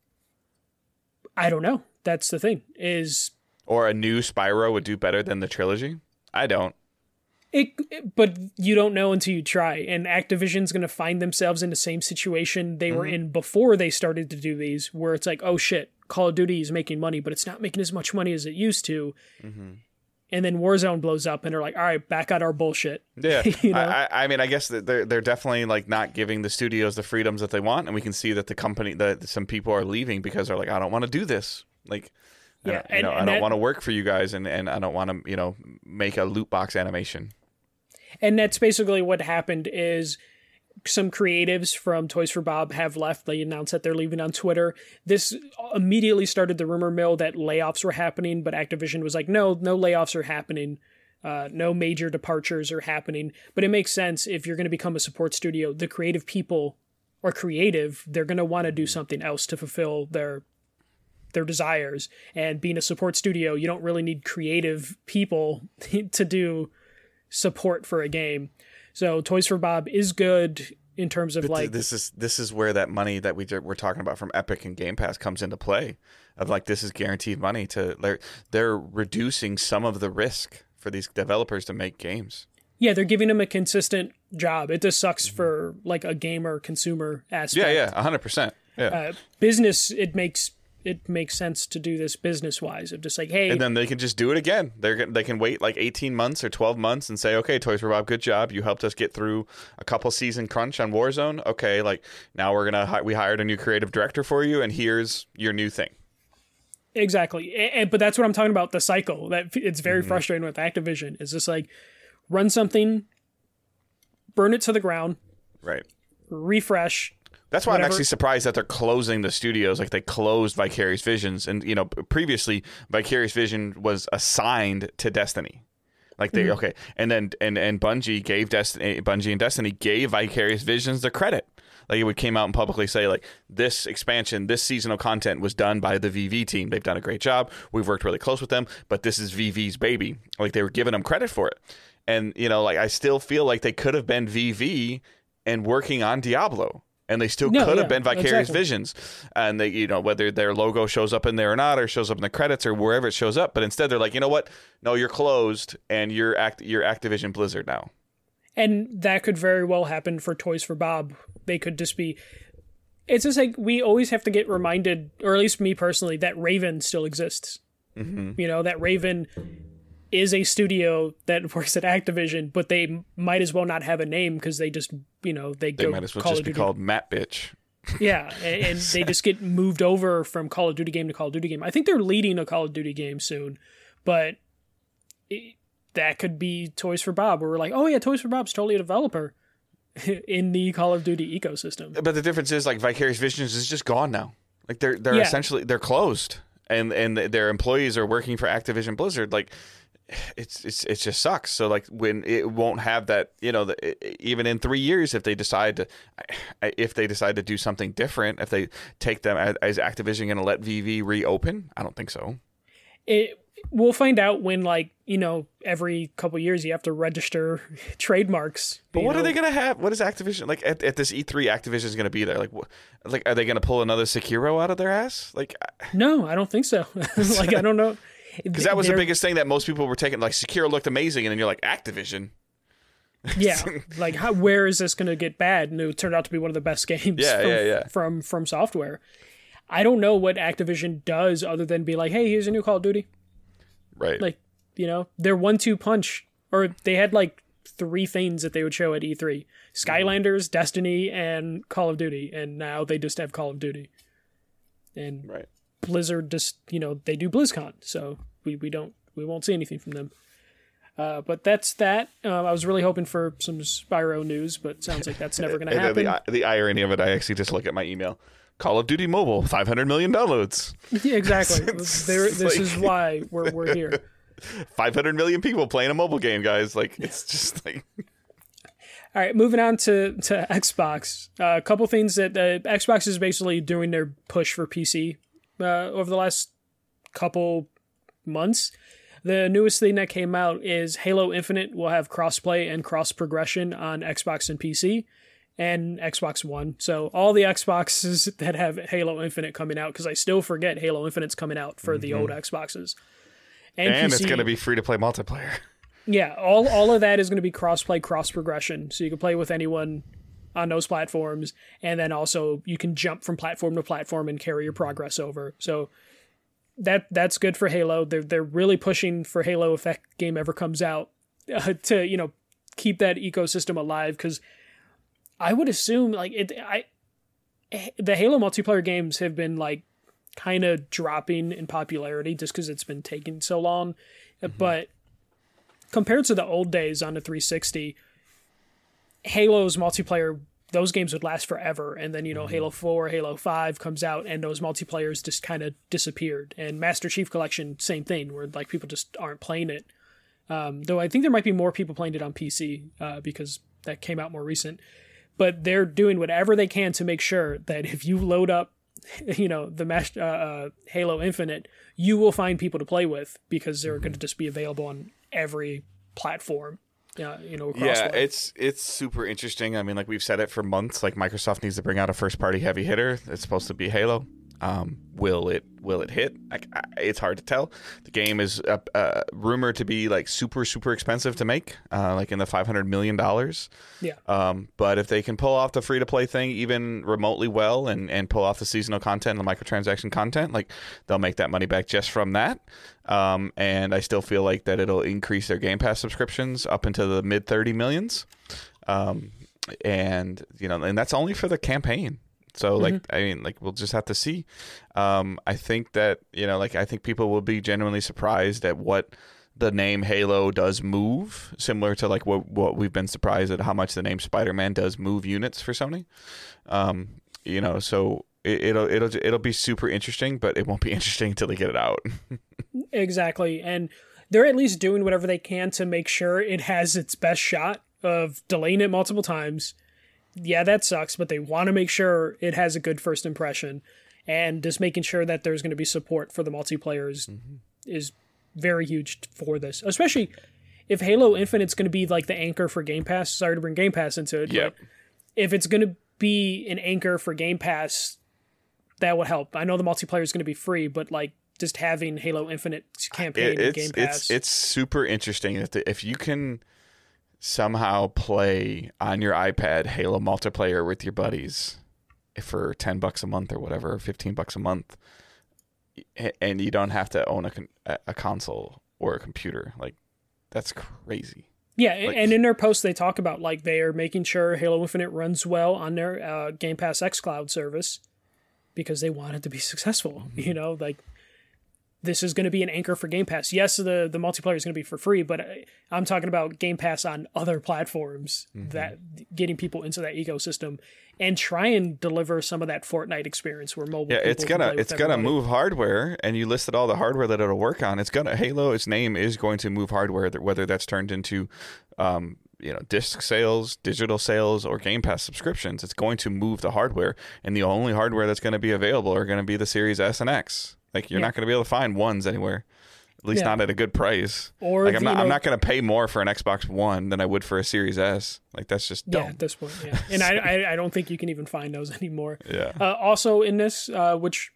I don't know. That's the thing. Is Or a new Spyro would do better than the trilogy? I don't. It, but you don't know until you try. And Activision's going to find themselves in the same situation they mm-hmm. were in before they started to do these, where it's like, oh shit, Call of Duty is making money, but it's not making as much money as it used to. Mm-hmm. And then Warzone blows up, and they're like, "All right, back out our bullshit." Yeah, you know? I, I mean, I guess that they're they're definitely like not giving the studios the freedoms that they want, and we can see that the company, that some people are leaving because they're like, "I don't want to do this." Like, yeah, I don't, you and, know, and I don't want to work for you guys, and, and I don't want to, you know, make a loot box animation. And that's basically what happened. Is some creatives from Toys for Bob have left. They announced that they're leaving on Twitter. This immediately started the rumor mill that layoffs were happening, but Activision was like, no, no layoffs are happening. Uh, no major departures are happening. But it makes sense if you're going to become a support studio. The creative people are creative. They're going to want to do something else to fulfill their their desires. And being a support studio, you don't really need creative people to do support for a game. So Toys for Bob is good in terms of but like this is this is where that money that we we're talking about from Epic and Game Pass comes into play. Of like, this is guaranteed money to they're, they're reducing some of the risk for these developers to make games. Yeah, they're giving them a consistent job. It just sucks mm-hmm. for like a gamer consumer aspect. Yeah, yeah, one hundred percent. Yeah. Uh, business, it makes it makes sense to do this business wise of just like, hey, and then they can just do it again. They're they can wait like eighteen months or twelve months and say, okay, Toys for Bob, good job. You helped us get through a couple season crunch on Warzone. Okay, like now we're gonna we hired a new creative director for you, and here's your new thing. Exactly, and, but that's what I'm talking about. The cycle that it's very mm-hmm. frustrating with Activision. It's just like run something, burn it to the ground, right? Refresh. That's why Whatever. I'm actually surprised that they're closing the studios. Like they closed Vicarious Visions, and you know previously Vicarious Vision was assigned to Destiny. Like they mm-hmm. okay, and then and and Bungie gave Destiny, Bungie and Destiny gave Vicarious Visions the credit. Like it would came out and publicly say like this expansion, this seasonal content was done by the V V team. They've done a great job. We've worked really close with them, but this is V V's baby. Like they were giving them credit for it, and you know like I still feel like they could have been V V and working on Diablo. And they still no, could yeah, have been Vicarious exactly. Visions. And they, you know, whether their logo shows up in there or not, or shows up in the credits or wherever it shows up. But instead they're like, you know what? No, you're closed and you're act you're Activision Blizzard now. And that could very well happen for Toys for Bob. They could just be it's just like we always have to get reminded, or at least me personally, that Raven still exists. Mm-hmm. You know, that Raven is a studio that works at Activision, but they might as well not have a name because they just, you know, they, they go might as well Call just of be Duty. called Matt Bitch. Yeah, and, and they just get moved over from Call of Duty game to Call of Duty game. I think they're leading a Call of Duty game soon, but it, that could be Toys for Bob, where we're like, oh yeah, Toys for Bob's totally a developer in the Call of Duty ecosystem. But the difference is like Vicarious Visions is just gone now. Like they're they're yeah. essentially they're closed, and and their employees are working for Activision Blizzard. Like. It's it's it just sucks. So like when it won't have that, you know, the, even in three years, if they decide to, if they decide to do something different, if they take them as, as Activision going to let V V reopen, I don't think so. It we'll find out when like you know every couple of years you have to register trademarks. But what know? are they going to have? What is Activision like at, at this E three? Activision is going to be there. Like, what, like are they going to pull another Sekiro out of their ass? Like, no, I don't think so. Like I don't know. Because that was They're, the biggest thing that most people were taking. Like, Sekiro looked amazing, and then you're like, Activision. Yeah, like, how, where is this going to get bad? And it turned out to be one of the best games yeah, from, yeah, yeah. from From Software. I don't know what Activision does other than be like, hey, here's a new Call of Duty. Right. Like, you know, their one two punch, or they had like three things that they would show at E three. Skylanders, mm-hmm. Destiny, and Call of Duty. And now they just have Call of Duty. And right. Blizzard just, you know, they do BlizzCon, so we, we don't we won't see anything from them. Uh, but that's that. Uh, I was really hoping for some Spyro news, but sounds like that's never going to And happen. the, the irony of it, I actually just look at my email. Call of Duty Mobile, five hundred million downloads. Yeah, exactly. It's- There, it's this like- is why we're we're here. five hundred million people playing a mobile game, guys. Like, it's just like... All right, moving on to, to Xbox. Uh, a couple things that uh, Xbox is basically doing their push for P C uh, over the last couple months. The newest thing that came out is Halo Infinite will have crossplay and cross progression on Xbox and P C and Xbox One. So all the Xboxes that have Halo Infinite coming out, because I still forget Halo Infinite's coming out for mm-hmm. the old Xboxes. And, and P C, it's going to be free to play multiplayer. Yeah, all all of that is going to be cross-play, cross-progression. So you can play with anyone on those platforms, and then also you can jump from platform to platform and carry your progress over. So that that's good for Halo. They're they're really pushing for Halo if that game ever comes out uh, to you know keep that ecosystem alive. Because I would assume like it, I the Halo multiplayer games have been like kind of dropping in popularity just because it's been taking so long, mm-hmm. but compared to the old days on the three sixty, Halo's multiplayer, those games would last forever. And then, you know, mm-hmm. Halo four, Halo five comes out and those multiplayers just kind of disappeared. And Master Chief Collection, same thing, where like people just aren't playing it. Um, though I think there might be more people playing it on P C uh, because that came out more recent. But they're doing whatever they can to make sure that if you load up, you know, the uh, uh, Halo Infinite, you will find people to play with because they're mm-hmm. going to just be available on every platform. Uh, you know, yeah, it's it's super interesting. I mean, like we've said it for months. Like Microsoft needs to bring out a first-party heavy hitter. It's supposed to be Halo. Um, will it will it hit? I, I, it's hard to tell. The game is uh, uh, rumored to be like super super expensive to make, uh, like in the five hundred million dollars. Yeah. Um, but if they can pull off the free to play thing even remotely well, and and pull off the seasonal content and the microtransaction content, like they'll make that money back just from that. Um, and I still feel like that it'll increase their Game Pass subscriptions up into the mid thirty millions. Um, and you know, and that's only for the campaign. So, like, mm-hmm. I mean, like, we'll just have to see. Um, I think that, you know, like, I think people will be genuinely surprised at what the name Halo does move, similar to, like, what what we've been surprised at how much the name Spider-Man does move units for Sony. Um, you know, so it, it'll it'll it'll be super interesting, but it won't be interesting until they get it out. Exactly. And they're at least doing whatever they can to make sure it has its best shot of delaying it multiple times. Yeah, that sucks, but they want to make sure it has a good first impression, and just making sure that there's going to be support for the multiplayers mm-hmm. is very huge for this, especially if Halo Infinite's going to be like the anchor for Game Pass. Sorry to bring Game Pass into it, yep. but if it's going to be an anchor for Game Pass, that would help. I know the multiplayer is going to be free, but like just having Halo Infinite campaign in Game Pass. It's, it's super interesting if, the, if you can somehow play on your iPad Halo multiplayer with your buddies for ten bucks a month or whatever, or fifteen bucks a month, and you don't have to own a, a console or a computer. Like, that's crazy. Yeah, like, and in their post they talk about like they are making sure Halo Infinite runs well on their uh, Game Pass xCloud service because they want it to be successful. Mm-hmm. You know, like, this is going to be an anchor for Game Pass. Yes, the, the multiplayer is going to be for free, but I, I'm talking about Game Pass on other platforms, mm-hmm. that getting people into that ecosystem and try and deliver some of that Fortnite experience where mobile. Yeah, it's gonna it's gonna everybody. move hardware, and you listed all the hardware that it'll work on. It's gonna Halo. Its name is going to move hardware, whether that's turned into, um, you know, disc sales, digital sales, or Game Pass subscriptions. It's going to move the hardware, and the only hardware that's going to be available are going to be the Series S and X. Like, you're yeah. not going to be able to find ones anywhere, at least yeah. not at a good price. Or like, I'm not, know, I'm not going to pay more for an Xbox One than I would for a Series S. Like, that's just dumb. Yeah, at this point, yeah. And I, I, I don't think you can even find those anymore. Yeah. Uh, also in this, uh, which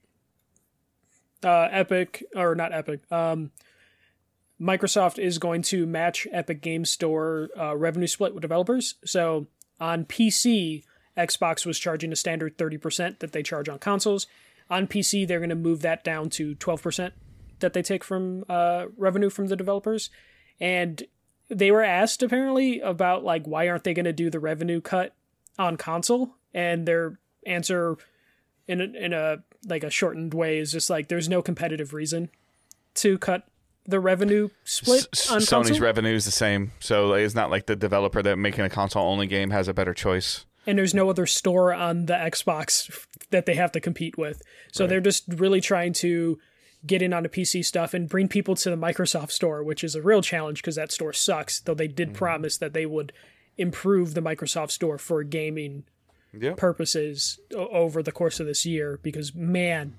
uh, Epic or not Epic, um, Microsoft is going to match Epic Game Store uh, revenue split with developers. So on P C, Xbox was charging a standard thirty percent that they charge on consoles. On P C, they're going to move that down to twelve percent that they take from uh, revenue from the developers. And they were asked, apparently, about, like, why aren't they going to do the revenue cut on console? And their answer, in a, in a like a shortened way, is just like, there's no competitive reason to cut the revenue split S- on Sony's console? revenue is the same, so it's not like the developer that making a console only game has a better choice. And there's no other store on the Xbox that they have to compete with. So Right. they're just really trying to get in on the P C stuff and bring people to the Microsoft store, which is a real challenge because that store sucks, though they did mm. promise that they would improve the Microsoft store for gaming yep. purposes o- over the course of this year because, man,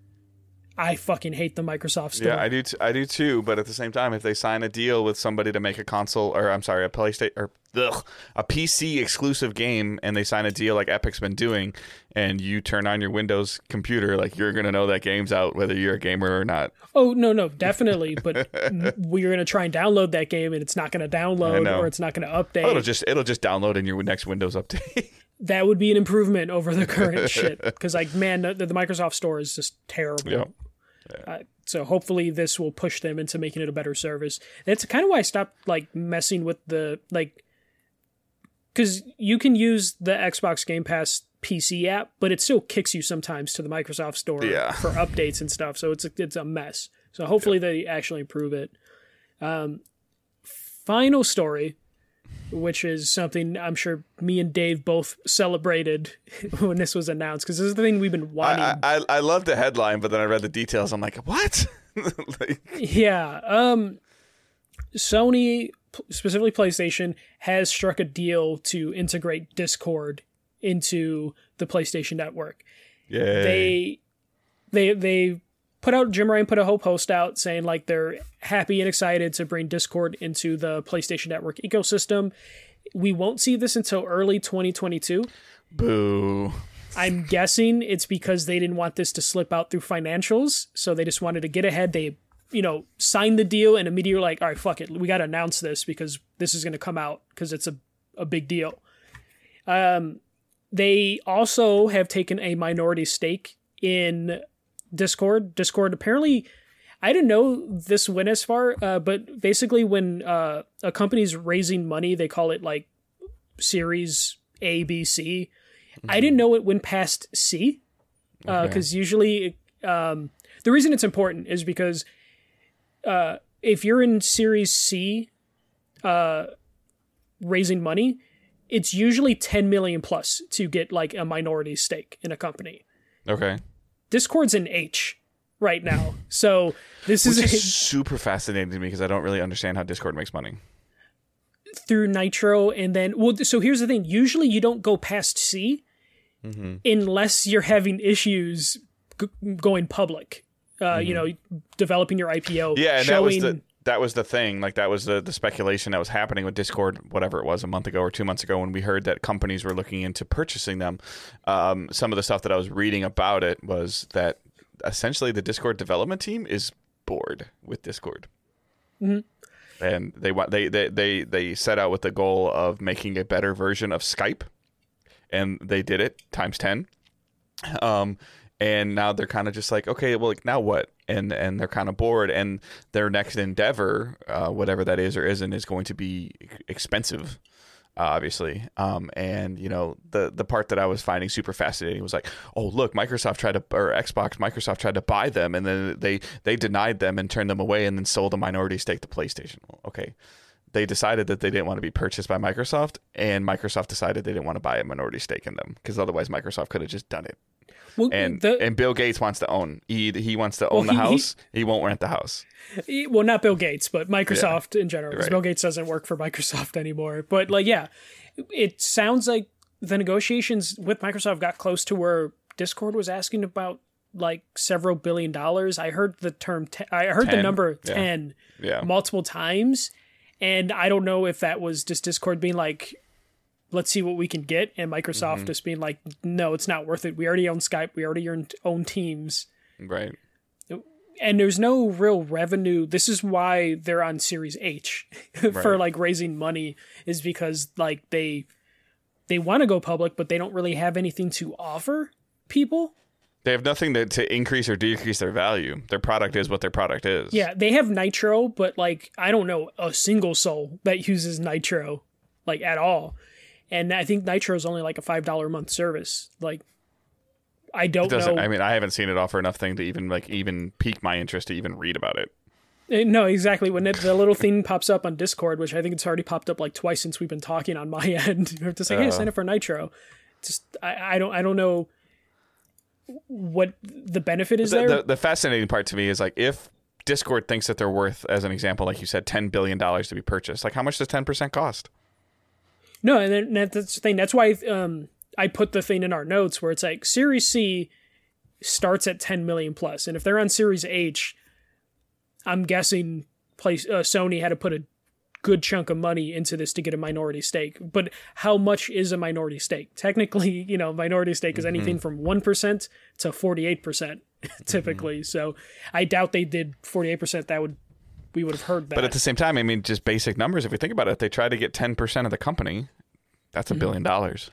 I fucking hate the Microsoft store. Yeah, I do. T- I do too. But at the same time, if they sign a deal with somebody to make a console, or I'm sorry, a PlayStation or ugh, a P C exclusive game, and they sign a deal like Epic's been doing, and you turn on your Windows computer, like you're gonna know that game's out, whether you're a gamer or not. Oh no, no, definitely. But we're gonna try and download that game, and it's not gonna download, or it's not gonna update. Oh, it'll just it'll just download in your next Windows update. That would be an improvement over the current shit. Because like, man, the, the Microsoft store is just terrible. Yep. Yeah. Uh, so hopefully this will push them into making it a better service. That's kind of why I stopped like messing with the like, because you can use the Xbox Game Pass P C app, but it still kicks you sometimes to the Microsoft store yeah. for updates and stuff. So it's a, it's a mess. So hopefully yeah. they actually improve it. Um, final story, which is something I'm sure me and Dave both celebrated when this was announced, because this is the thing we've been wanting. I, I, I love the headline, but then I read the details. I'm like, what? like... Yeah. Um, Sony, specifically PlayStation, has struck a deal to integrate Discord into the PlayStation Network. Yeah. They, they, they put out, Jim Ryan put a whole post out saying like they're happy and excited to bring Discord into the PlayStation Network ecosystem. We won't see this until early twenty twenty-two. Boo. I'm guessing it's because they didn't want this to slip out through financials, so they just wanted to get ahead. They, you know, signed the deal and immediately like, all right, fuck it, we got to announce this because this is going to come out because it's a, a big deal. Um, they also have taken a minority stake in Discord. Discord apparently, I didn't know this went as far, uh, but basically when uh, a company's raising money, they call it like Series A, B, C. Mm-hmm. I didn't know it went past C, because uh, okay. usually um, the reason it's important is because uh, if you're in Series C uh, raising money, it's usually ten million plus to get like a minority stake in a company. Okay. Discord's in H right now. So this Which is, is super fascinating to me because I don't really understand how Discord makes money. Through Nitro. And then, well, so here's the thing. Usually you don't go past C mm-hmm. unless you're having issues g- going public, uh, mm-hmm. you know, developing your I P O. Yeah, and showing... that was the that was the thing. Like that was the, the speculation that was happening with Discord, whatever it was, a month ago or two months ago when we heard that companies were looking into purchasing them. Um, some of the stuff that I was reading about it was that essentially the Discord development team is bored with Discord. Mm-hmm. And they want they, they they they set out with the goal of making a better version of Skype, and they did it times ten. Um, and now they're kind of just like, okay, well, like, now what? And and they're kind of bored, and their next endeavor, uh, whatever that is or isn't, is going to be expensive. Uh, obviously. Um, and, you know, the the part that I was finding super fascinating was like, oh, look, Microsoft tried to, or Xbox, Microsoft tried to buy them, and then they, they denied them and turned them away and then sold a minority stake to PlayStation. Well, okay. They decided that they didn't want to be purchased by Microsoft, and Microsoft decided they didn't want to buy a minority stake in them because otherwise Microsoft could have just done it. Well, and the, and Bill Gates wants to own. He he wants to own well, the he, house. He, he won't rent the house. He, well, not Bill Gates, but Microsoft yeah, in general. Because right. Bill Gates doesn't work for Microsoft anymore. But like, yeah, it sounds like the negotiations with Microsoft got close to where Discord was asking about like several billion dollars. I heard the term. Te- I heard ten. The number ten yeah. Yeah. multiple times, and I don't know if that was just Discord being like, let's see what we can get, and Microsoft mm-hmm. just being like, no, it's not worth it. We already own Skype. We already own Teams. Right. And there's no real revenue. This is why they're on Series H for right. like raising money, is because like they they want to go public, but they don't really have anything to offer people. They have nothing to, to increase or decrease their value. Their product is what their product is. Yeah, they have Nitro, but like I don't know a single soul that uses Nitro like at all. And I think Nitro is only like a five dollars a month service. Like, I don't know. I mean, I haven't seen it offer enough thing to even like even pique my interest to even read about it. Uh, No, exactly. When it, the little thing pops up on Discord, which I think it's already popped up like twice since we've been talking on my end, you have to say, "Hey, Uh. sign up for Nitro." Just I, I don't I don't know what the benefit is The, there. the, the fascinating part to me is like if Discord thinks that they're worth, as an example, like you said, ten billion dollars to be purchased. Like how much does ten percent cost? No, and then that's the thing. That's why um, I put the thing in our notes where it's like Series C starts at ten million plus, and if they're on Series H, I'm guessing place uh, Sony had to put a good chunk of money into this to get a minority stake. But how much is a minority stake? Technically, you know, minority stake is anything mm-hmm. from one percent to forty-eight percent typically. Mm-hmm. So I doubt they did forty-eight percent. That would, we would have heard that. But at the same time, I mean, just basic numbers. If we think about it, if they try to get ten percent of the company, that's a mm-hmm. billion dollars.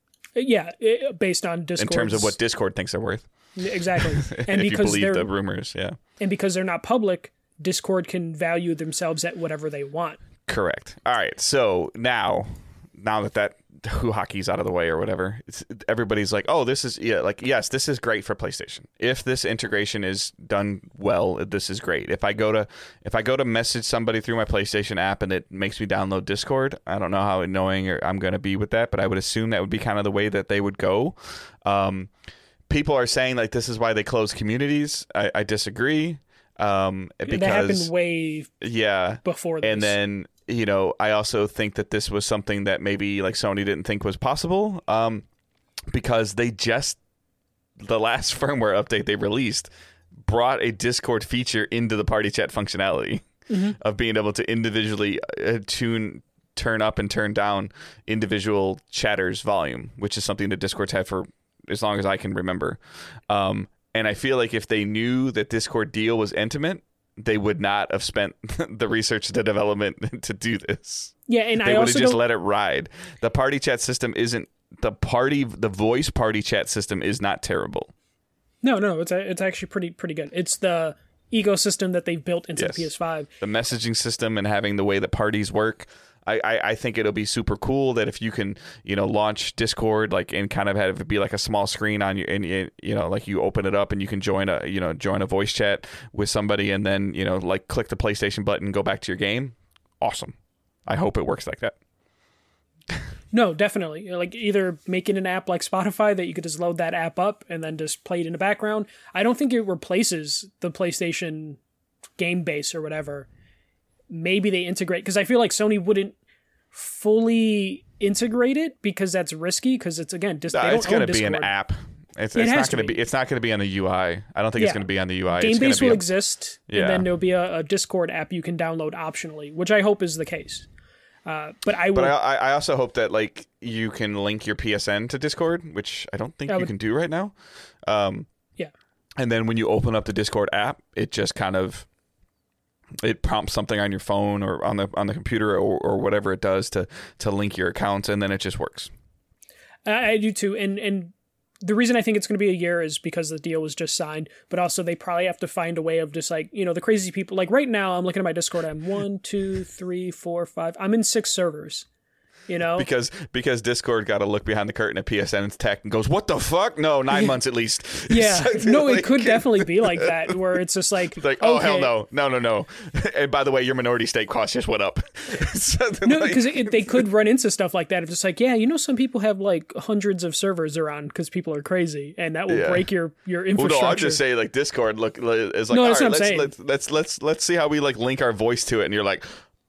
Yeah. It, based on Discord. In terms of what Discord thinks they're worth. Exactly. And if because you believe they're, the rumors, yeah. And because they're not public, Discord can value themselves at whatever they want. Correct. All right. So now, now that that hockey's out of the way or whatever, it's, everybody's like, oh, this is, yeah, like, yes, this is great for PlayStation. If this integration is done well, this is great. If I go to, if I go to message somebody through my PlayStation app and it makes me download Discord, I don't know how annoying I'm going to be with that, but I would assume that would be kind of the way that they would go. Um, people are saying like, this is why they close communities. I, I disagree. Um, because that happened way yeah, before this. And then, you know, I also think that this was something that maybe like Sony didn't think was possible, um, because they just, the last firmware update they released brought a Discord feature into the party chat functionality mm-hmm. of being able to individually uh, tune, turn up and turn down individual chatters' volume, which is something that Discord's had for as long as I can remember. Um, And I feel like if they knew that Discord deal was intimate, they would not have spent the research, the development to do this. Yeah, and they I would have also just don't... let it ride. The party chat system isn't the party. The voice party chat system is not terrible. No, no, it's a, it's actually pretty pretty good. It's the ecosystem that they've built into yes. the P S five. The messaging system and having the way that parties work. I, I, I think it'll be super cool that if you can, you know, launch Discord like and kind of have it be like a small screen on you and, you know, like you open it up and you can join a, you know, join a voice chat with somebody and then, you know, like click the PlayStation button and go back to your game. Awesome. I hope it works like that. No, definitely. Like either making an app like Spotify that you could just load that app up and then just play it in the background. I don't think it replaces the PlayStation game base or whatever. Maybe they integrate, because I feel like Sony wouldn't fully integrate it because that's risky. Because it's again, dis- no, they don't it's going to be Discord. an app. It's, it it's has not going to be. It's not going to be on the U I. I don't think yeah. it's going to be on the U I. Game it's base will a, exist, yeah. and then there'll be a, a Discord app you can download optionally, which I hope is the case. Uh, but I will. But I, I also hope that like you can link your P S N to Discord, which I don't think I you would, can do right now. Um, yeah. And then when you open up the Discord app, it just kind of it prompts something on your phone or on the on the computer or, or whatever it does to to link your accounts, and then it just works. I, I do too, and and the reason I think it's going to be a year is because the deal was just signed, but also they probably have to find a way of just like, you know, the crazy people. Like right now, I'm looking at my Discord. I'm one, two, three, four, five. I'm in six servers. You know, because because Discord got to look behind the curtain at P S N's tech and goes, "What the fuck? No, nine months at least." Yeah, no, it could definitely be like that, where it's just like, like, oh okay. hell no, no, no, no. And by the way, your minority stake cost just went up. No, because like, they could run into stuff like that. It's just like, yeah, you know, some people have like hundreds of servers around because people are crazy, and that will yeah. break your your infrastructure. Well, no, I'll just say like Discord look is like, no, all that's right, what I'm let's, saying. let's let's let's let's see how we like link our voice to it, and you're like.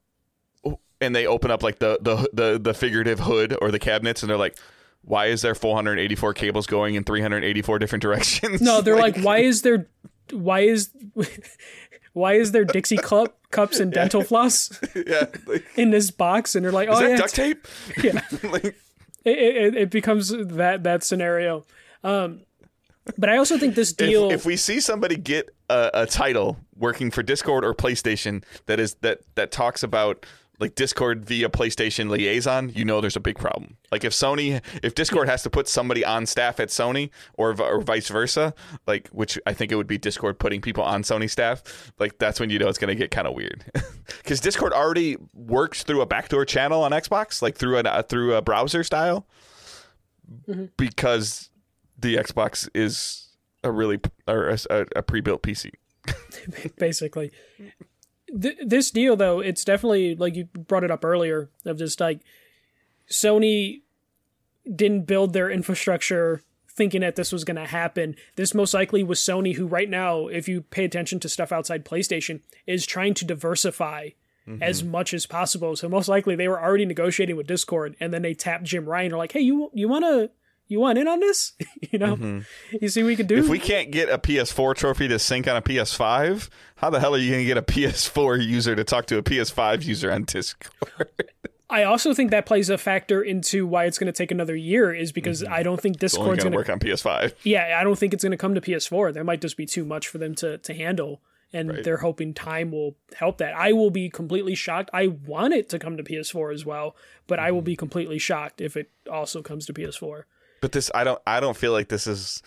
And they open up like the, the the the figurative hood or the cabinets, and they're like, "Why is there four hundred eighty-four cables going in three hundred eighty-four different directions?" No, they're like, like "Why is there, why is, why is there Dixie cup cups and dental yeah. floss yeah. like, in this box?" And they're like, "Oh, is that yeah, duct tape?" Yeah, like, it, it it becomes that that scenario. Um, but I also think this deal. If, if we see somebody get a, a title working for Discord or PlayStation that is that that talks about. Like Discord via PlayStation liaison, you know there's a big problem. Like if Sony, if Discord has to put somebody on staff at Sony or, or vice versa, like which I think it would be Discord putting people on Sony staff, like that's when you know it's going to get kind of weird. Because Discord already works through a backdoor channel on Xbox, like through a uh, through a browser style, mm-hmm. because the Xbox is a really or a, a pre-built P C. Basically. th- this deal though, it's definitely like you brought it up earlier of just like Sony didn't build their infrastructure thinking that this was going to happen. This most likely was Sony, who right now, if you pay attention to stuff outside PlayStation, is trying to diversify mm-hmm. as much as possible. So most likely they were already negotiating with Discord, and then they tapped Jim Ryan. They're like, hey, you you want to you want in on this? you know, mm-hmm. you see what we can do? If we can't get a P S four trophy to sync on a P S five, how the hell are you going to get a P S four user to talk to a P S five user on Discord? I also think that plays a factor into why it's going to take another year, is because mm-hmm. I don't think Discord's going to work on P S five. Yeah, I don't think it's going to come to P S four. There might just be too much for them to, to handle, and right. they're hoping time will help that. I will be completely shocked. I want it to come to P S four as well, but mm-hmm. I will be completely shocked if it also comes to P S four. But this, I don't, I don't feel like this is.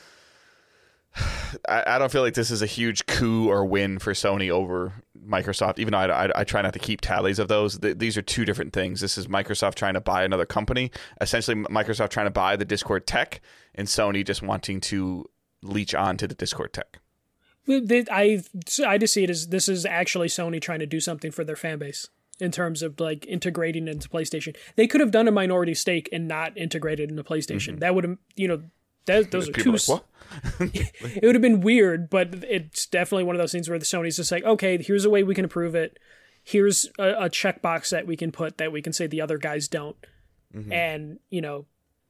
I, I don't feel like this is a huge coup or win for Sony over Microsoft, even though I, I, I try not to keep tallies of those. Th- these are two different things. This is Microsoft trying to buy another company, essentially Microsoft trying to buy the Discord tech, and Sony just wanting to leech on to the Discord tech. I, I just see it as this is actually Sony trying to do something for their fan base in terms of like integrating into PlayStation. They could have done a minority stake and not integrated into PlayStation. Mm-hmm. That would have, you know, That, those are two. Like, what? It would have been weird, but it's definitely one of those things where the Sony's just like, okay, here's a way we can approve it. Here's a, a checkbox that we can put that we can say the other guys don't, mm-hmm. and you know,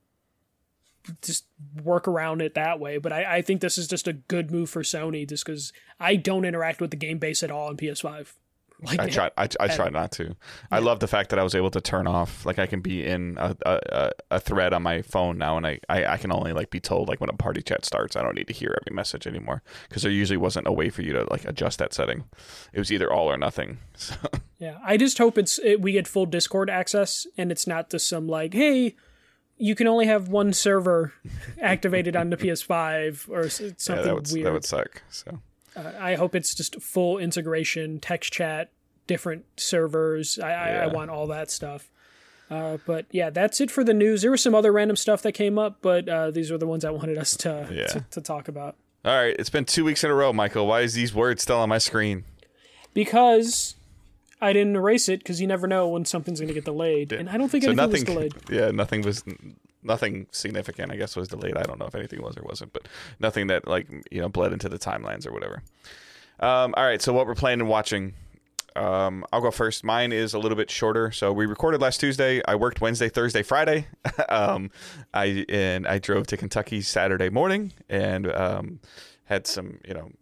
just work around it that way. But I, I think this is just a good move for Sony, just because I don't interact with the game base at all on P S five. Like, I try. I, I try not to. Yeah. I love the fact that I was able to turn off. Like I can be in a a, a thread on my phone now, and I, I, I can only like be told like when a party chat starts. I don't need to hear every message anymore because there usually wasn't a way for you to like adjust that setting. It was either all or nothing. So. Yeah, I just hope it's it, we get full Discord access, and it's not just some like, hey, you can only have one server activated on the P S five or something yeah, that would, weird. That would suck. So. Uh, I hope it's just full integration, text chat, different servers. I, yeah. I, I want all that stuff. Uh, but yeah, that's it for the news. There was some other random stuff that came up, but uh, these are the ones I wanted us to, yeah. to to talk about. All right, it's been two weeks in a row, Michael. Why is these words still on my screen? Because I didn't erase it, because you never know when something's going to get delayed, yeah. and I don't think so anything nothing, was delayed. Yeah, nothing was. Nothing significant, I guess, was delayed. I don't know if anything was or wasn't, but nothing that like you know bled into the timelines or whatever. Um, all right, so what we're playing and watching. Um, I'll go first. Mine is a little bit shorter. So we recorded last Tuesday. I worked Wednesday, Thursday, Friday. um, I and I drove to Kentucky Saturday morning and um, had some you know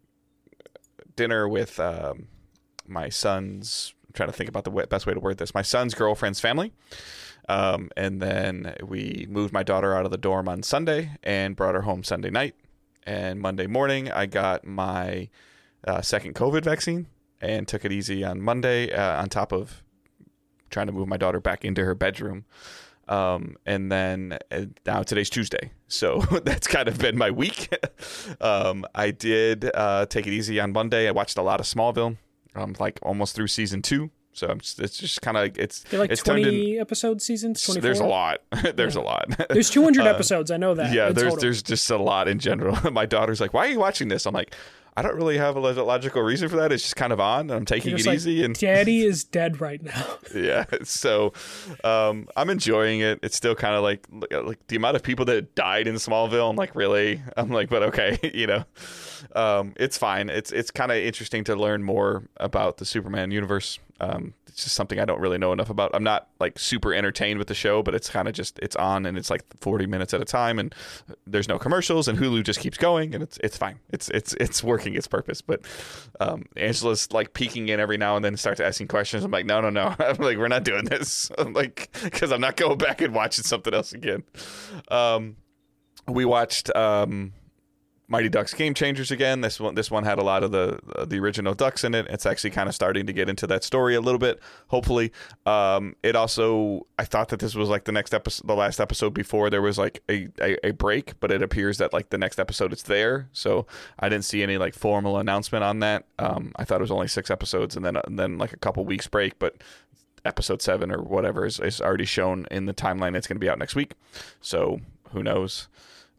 dinner with um, my son's. I'm trying to think about the best way to word this. My son's girlfriend's family. Um, and then we moved my daughter out of the dorm on Sunday and brought her home Sunday night. And Monday morning, I got my uh, second COVID vaccine and took it easy on Monday uh, on top of trying to move my daughter back into her bedroom. Um, and then uh, now today's Tuesday. So that's kind of been my week. um, I did uh, take it easy on Monday. I watched a lot of Smallville, um, like almost through season two. So I'm just, it's just kind of it's They're like it's twenty in, episode seasons. twenty-four? There's a lot. there's yeah. a lot. There's two hundred uh, episodes. I know that. Yeah, there's total. there's just a lot in general. My daughter's like, "Why are you watching this?" I'm like, "I don't really have a logical reason for that. It's just kind of on. I'm taking it like, easy." And Daddy is dead right now. yeah, so um, I'm enjoying it. It's still kind of like like the amount of people that died in Smallville. I'm like, really? I'm like, but okay, you know, um, it's fine. It's it's kind of interesting to learn more about the Superman universe. Um, it's just something I don't really know enough about. I'm not like super entertained with the show, but it's kind of just it's on and it's like forty minutes at a time, and there's no commercials, and Hulu just keeps going, and it's it's fine. It's it's it's working its purpose. But um, Angela's like peeking in every now and then, and starts asking questions. I'm like, no, no, no. I'm like, we're not doing this. I'm like, because I'm not going back and watching something else again. Um, we watched. Um, Mighty Ducks Game Changers again. This one, this one had a lot of the uh, the original Ducks in it. It's actually kind of starting to get into that story a little bit. Hopefully, um, it also. I thought that this was like the next episode, the last episode before there was like a, a, a break, but it appears that like the next episode it's there. So I didn't see any like formal announcement on that. Um, I thought it was only six episodes and then and then like a couple weeks break, but episode seven or whatever is, is already shown in the timeline. It's going to be out next week. So who knows?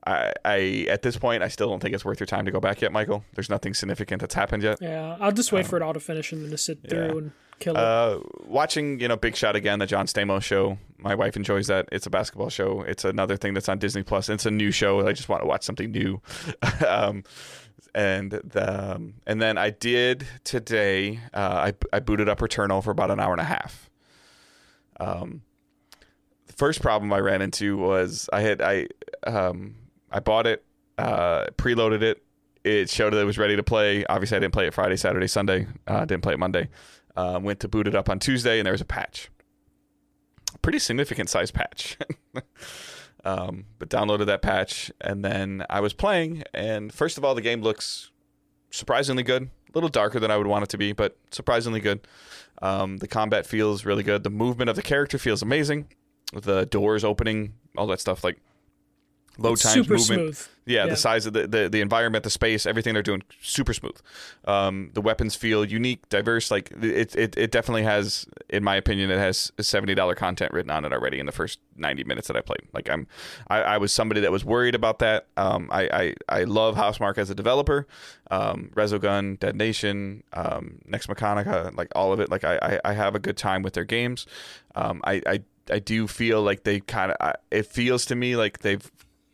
I, I at this point I still don't think it's worth your time to go back yet, Michael. There's nothing significant that's happened yet. Yeah, I'll just wait um, for it all to finish and then to sit yeah. through and kill it. Uh, watching, you know, Big Shot again, the John Stamos show. My wife enjoys that. It's a basketball show. It's another thing that's on Disney Plus. It's a new show. I just want to watch something new. um, and the um, and then I did today. Uh, I I booted up Returnal for about an hour and a half. Um, the first problem I ran into was I had I um. I bought it, uh, preloaded it. It showed that it was ready to play. Obviously, I didn't play it Friday, Saturday, Sunday. Uh, didn't play it Monday. Uh, went to boot it up on Tuesday, and there was a patch. Pretty significant size patch. um, but downloaded that patch, and then I was playing. And first of all, the game looks surprisingly good. A little darker than I would want it to be, but surprisingly good. Um, the combat feels really good. The movement of the character feels amazing. The doors opening, all that stuff, like load times, super movement. Smooth. Yeah, yeah, the size of the, the, the environment, the space, everything they're doing, super smooth. Um, the weapons feel unique, diverse. Like it, it, it definitely has, in my opinion, it has seventy dollars content written on it already in the first ninety minutes that I played. Like I'm, I, I was somebody that was worried about that. Um, I, I, I love Housemarque as a developer. Um, Resogun, Dead Nation, um, Nex Mechanica, like all of it. Like I, I, I have a good time with their games. Um, I, I, I do feel like they kind of, it feels to me like they've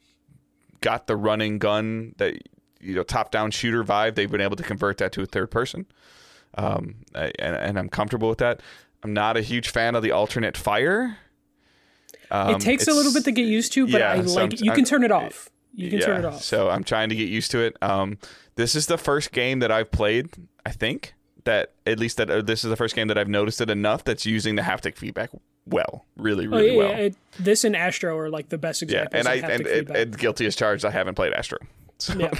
got the running gun, that, you know, top down shooter vibe. They've been able to convert that to a third person. Um, and, and I'm comfortable with that. I'm not a huge fan of the alternate fire. Um, it takes a little bit to get used to, but yeah, I like, so you can turn it off. You can yeah, turn it off. So I'm trying to get used to it. Um, this is the first game that I've played, I think, that at least that uh, this is the first game that I've noticed it enough that's using the haptic feedback well, really, really oh, yeah, well. It, this and Astro are like the best examples. Yeah, and of I and, and, and guilty as charged, I haven't played Astro. So, yeah.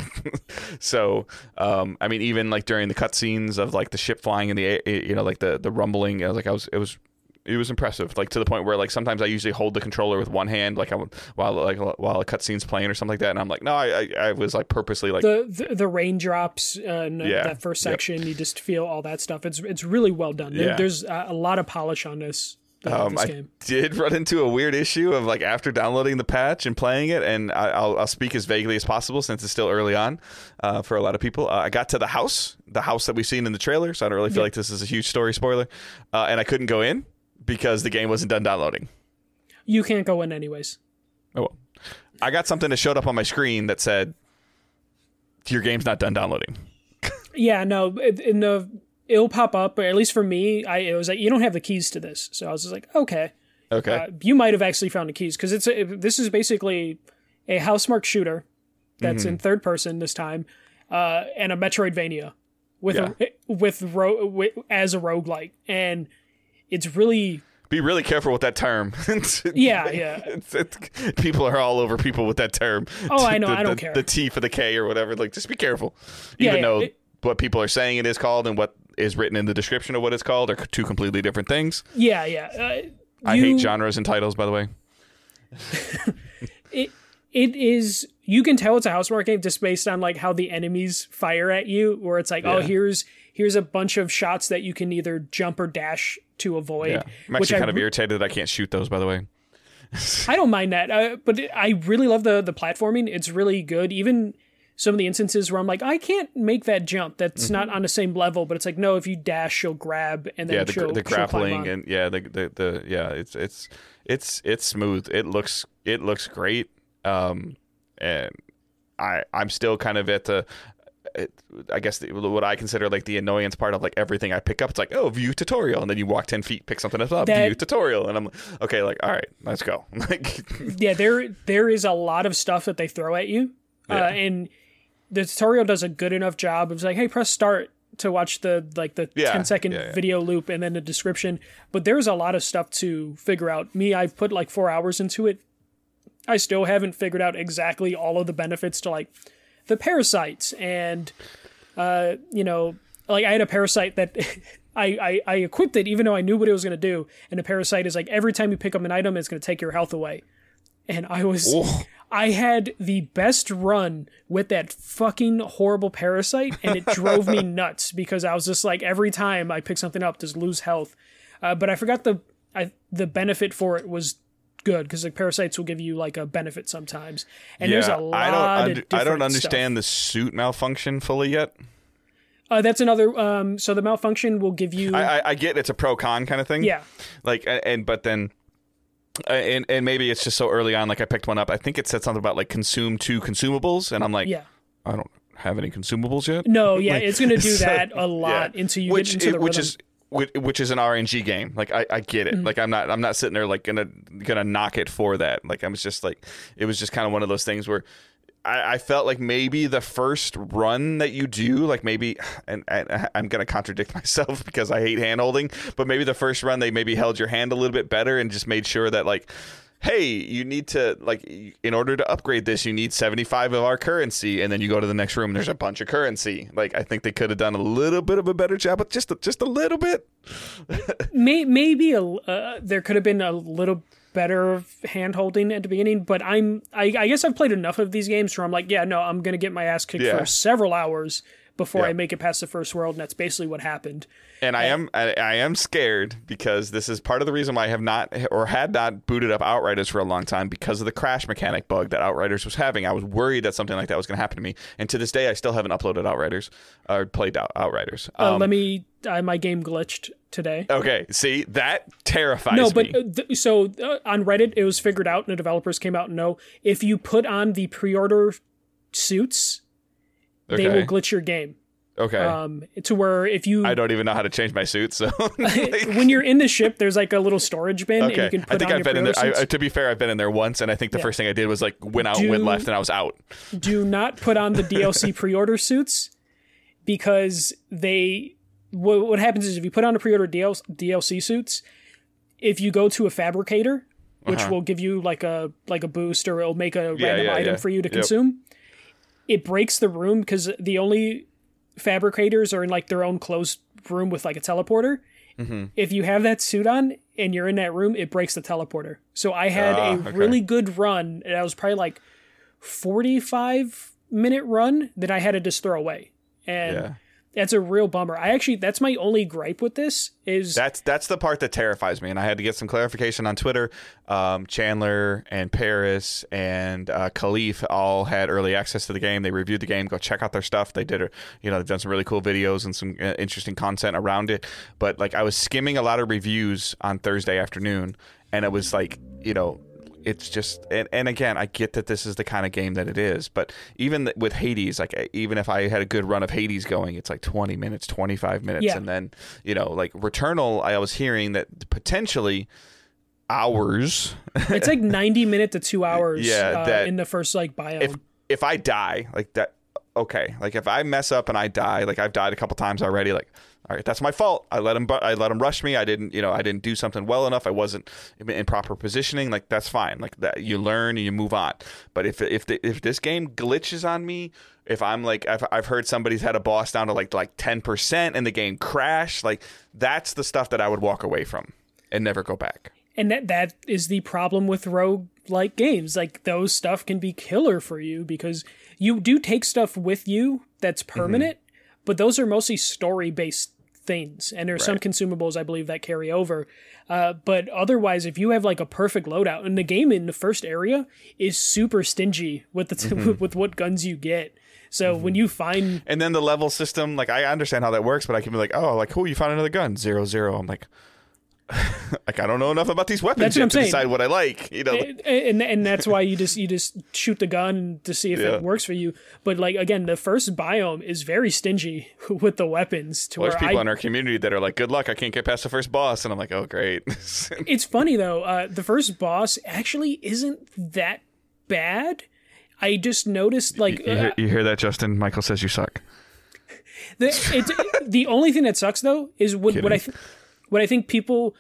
so um, I mean, even like during the cutscenes of like the ship flying in the air, you know, like the the rumbling, I was like, I was, it was. It was impressive, like to the point where like sometimes I usually hold the controller with one hand, like I would, while like while a cutscene's playing or something like that, and I'm like, no, I I, I was like purposely like the the, the raindrops uh, in yeah, that first section. Yep. You just feel all that stuff. It's it's really well done. There, yeah. There's a, a lot of polish on this. Uh, um, this I game. did run into a weird issue of like after downloading the patch and playing it, and I, I'll I'll speak as vaguely as possible since it's still early on uh, for a lot of people. Uh, I got to the house, the house that we've seen in the trailer, so I don't really feel yeah. like this is a huge story spoiler, uh, and I couldn't go in because the game wasn't done downloading. You can't go in anyways. Oh well. I got something that showed up on my screen that said, your game's not done downloading. Yeah, no, in the it'll pop up, but at least for me, I it was like, you don't have the keys to this. So I was just like, okay. Okay. Uh, you might have actually found the keys, because it's a, this is basically a Housemarque shooter that's mm-hmm. in third person this time, uh, and a Metroidvania with yeah. a, with, ro- with as a roguelike. And it's really... Be really careful with that term. yeah, yeah. It's, it's, people are all over people with that term. Oh, I know. The, I don't the, care. The T for the K or whatever. Like, just be careful. Yeah, Even yeah, though it, what people are saying it is called and what is written in the description of what it's called are two completely different things. Yeah, yeah. Uh, I you, hate genres and titles, by the way. it It is... You can tell it's a Housemarque game just based on like how the enemies fire at you, where it's like, yeah. oh, here's here's a bunch of shots that you can either jump or dash to avoid. Yeah. I'm actually kind I, of irritated that I can't shoot those, by the way. I don't mind that, uh, but I really love the the platforming. It's really good. Even some of the instances where I'm like, I can't make that jump. That's mm-hmm. not on the same level, but it's like, no, if you dash, she'll grab, and then yeah, the, she'll, the grappling she'll and yeah, the, the the yeah, it's it's it's it's smooth. It looks it looks great. Um, and I I'm still kind of at the. It, I guess the, what I consider like the annoyance part of like everything I pick up. It's like, oh, view tutorial, and then you walk ten feet, pick something else up, that, view tutorial, and I'm like, okay, like, all right, let's go. Like, yeah, there there is a lot of stuff that they throw at you, yeah. uh, and the tutorial does a good enough job of like, hey, press start to watch the like the yeah, ten second yeah, yeah. video loop and then the description. But there's a lot of stuff to figure out. Me, I've put like four hours into it. I still haven't figured out exactly all of the benefits to like the parasites, and uh you know, like I had a parasite that I, I I equipped it even though I knew what it was going to do, and the parasite is like every time you pick up an item it's going to take your health away, and I was Ooh. I had the best run with that fucking horrible parasite, and it drove me nuts because I was just like, every time I pick something up just lose health, uh, but I forgot the I the benefit for it was good because like parasites will give you like a benefit sometimes, and yeah, there's a lot I don't of under, different I don't understand stuff. the suit malfunction fully yet. Uh, that's another. Um, so the malfunction will give you. I, I, I get it's a pro con kind of thing. Yeah. Like and, and but then. Uh, and and maybe it's just so early on. Like I picked one up. I think it said something about like consume two consumables, and I'm like, yeah. I don't have any consumables yet. No, yeah, like, it's going to do so, that a lot yeah. until you which, get into the which rhythm. is which, which is an R N G game. Like I, I get it. Mm-hmm. Like I'm not I'm not sitting there like gonna gonna knock it for that. Like I was just like it was just kind of one of those things where I, I felt like maybe the first run that you do, like maybe, and, and I'm gonna contradict myself because I hate hand holding, but maybe the first run they maybe held your hand a little bit better and just made sure that like. Hey, you need to, like, in order to upgrade this, you need seventy-five of our currency, and then you go to the next room, and there's a bunch of currency. Like, I think they could have done a little bit of a better job, but just a, just a little bit. May, maybe a, uh, there could have been a little better hand holding at the beginning, but I'm, I, I guess I've played enough of these games where I'm like, yeah, no, I'm going to get my ass kicked Yeah. for several hours before Yeah. I make it past the first world, and that's basically what happened. And I am I, I am scared because this is part of the reason why I have not or had not booted up Outriders for a long time because of the crash mechanic bug that Outriders was having. I was worried that something like that was going to happen to me, and to this day, I still haven't uploaded Outriders or played out Outriders. Uh, Um, let me. Uh, my game glitched today. okay, see that terrifies No, me. but uh, th- so uh, on Reddit, it was figured out, and the developers came out and know if you put on the pre-order suits, okay. they will glitch your game. Okay. Um, to where if you I don't even know how to change my suit, so when you're in the ship, there's like a little storage bin, okay. and you can put I think on I've your been in there. pre-order I, suits. to be fair, I've been in there once, and I think the Yeah. first thing I did was like went out, Do- went left, and I was out. Do not put on the D L C pre-order suits because they. What, what happens is if you put on the pre-order D L, D L C suits, if you go to a fabricator, which Uh-huh. will give you like a like a boost or it'll make a Yeah, random yeah, item yeah. for you to Yep. consume, it breaks the room because the only fabricators are in like their own closed room with like a teleporter. Mm-hmm. If you have that suit on and you're in that room, it breaks the teleporter. So I had Ah, a okay. really good run, and I was probably like forty-five minute run that I had to just throw away. And Yeah. that's a real bummer. I actually, that's my only gripe with this is That's that's the part that terrifies me, and I had to get some clarification on Twitter. Um, Chandler and Paris and uh, Khalif all had early access to the game. They reviewed the game. Go check out their stuff. They did, a, you know, they've done some really cool videos and some uh, interesting content around it. But like, I was skimming a lot of reviews on Thursday afternoon, and it was like, you know. It's just, and, and again, I get that this is the kind of game that it is, but even th- with Hades, like even if I had a good run of Hades going, it's like twenty minutes, twenty-five minutes. Yeah. And then, you know, like Returnal, I was hearing that potentially hours. it's like ninety minute to two hours Yeah, uh, that- in the first like biome. if, if I die like that, okay. Like if I mess up and I die, like I've died a couple times already, like, all right, that's my fault. I let him. bu- I let him rush me. I didn't. You know, I didn't do something well enough. I wasn't in proper positioning. Like that's fine. Like that, you learn and you move on. But if if the, if this game glitches on me, if I'm like I've I've heard somebody's had a boss down to like like ten percent and the game crashed, like that's the stuff that I would walk away from and never go back. And that that is the problem with rogue-like games. Like, those stuff can be killer for you because you do take stuff with you that's permanent, mm-hmm. but those are mostly story-based things. And there are some Right. consumables, I believe, that carry over. Uh, but otherwise, if you have, like, a perfect loadout, and the game in the first area is super stingy with the t- Mm-hmm. with what guns you get. So when you find... And then the level system, like I understand how that works, but I can be like, oh, like cool, you found another gun, zero zero. I'm like, like I don't know enough about these weapons That's what yet I'm to saying. decide what I like. You know, like- and and that's why you just you just shoot the gun to see if Yeah. it works for you. But like again, the first biome is very stingy with the weapons. To well, where there's people I, in our community that are like, good luck, I can't get past the first boss, and I'm like, oh great. it's funny though. Uh, the first boss actually isn't that bad. I just noticed like you, hear, you hear that, Justin? Michael says you suck. the it's the only thing that sucks though is what what I th- what I think people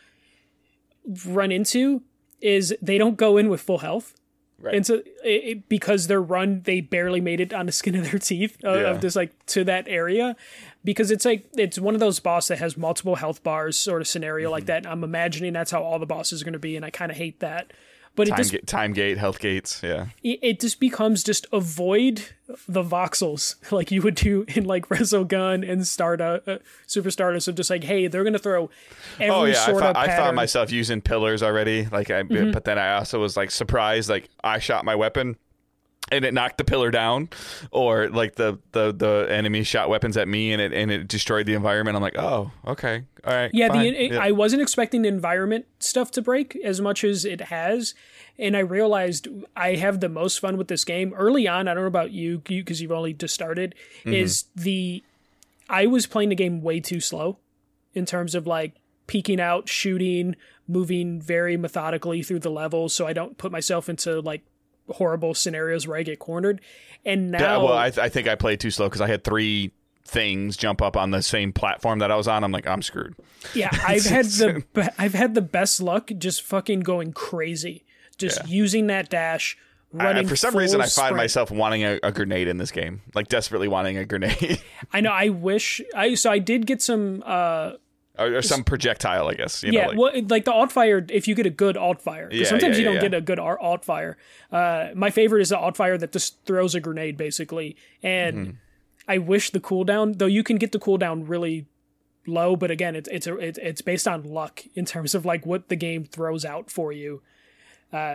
run into is they don't go in with full health. Right. And so, it, it, because their run, they barely made it on the skin of their teeth uh, Yeah. of just like to that area, because it's like it's one of those boss that has multiple health bars sort of scenario mm-hmm. like that. I'm imagining that's how all the bosses are going to be, and I kind of hate that. But time, it just ga- time gate, health gates, yeah. it, it just becomes just avoid the voxels like you would do in like Resogun and Stardust, uh, Super Stardust, of just like, hey, they're gonna throw every oh yeah, sort I, of thought, I pattern. found myself using pillars already, like, I, Mm-hmm. but then I also was like surprised, like I shot my weapon and it knocked the pillar down, or like the, the, the enemy shot weapons at me and it and it destroyed the environment. I'm like, oh, okay, all right. Yeah, fine. the, it, yeah. I wasn't expecting the environment stuff to break as much as it has, and I realized I have the most fun with this game early on. I don't know about you, because you've only just started. Mm-hmm. Is the I was playing the game way too slow in terms of like peeking out, shooting, moving very methodically through the levels, so I don't put myself into like horrible scenarios where I get cornered. And now, yeah, well, I, th- I think I played too slow because I had three things jump up on the same platform that I was on. I'm like, I'm screwed. Yeah, I've had the I've had the best luck just fucking going crazy, just Yeah. using that dash, running. I, for some full reason, I find sprint. myself wanting a, a grenade in this game, like desperately wanting a grenade. I know. I wish I so I did get some. uh or, or some projectile, I guess. You Yeah, know, like, well, like the alt fire. If you get a good alt fire, 'cause Yeah, sometimes yeah, you don't yeah, get yeah. a good ar- alt fire. Uh, my favorite is the alt fire that just throws a grenade, basically. And Mm-hmm. I wish the cooldown, though, you can get the cooldown really low, but again, it's it's a, it's it's based on luck in terms of like what the game throws out for you. Uh,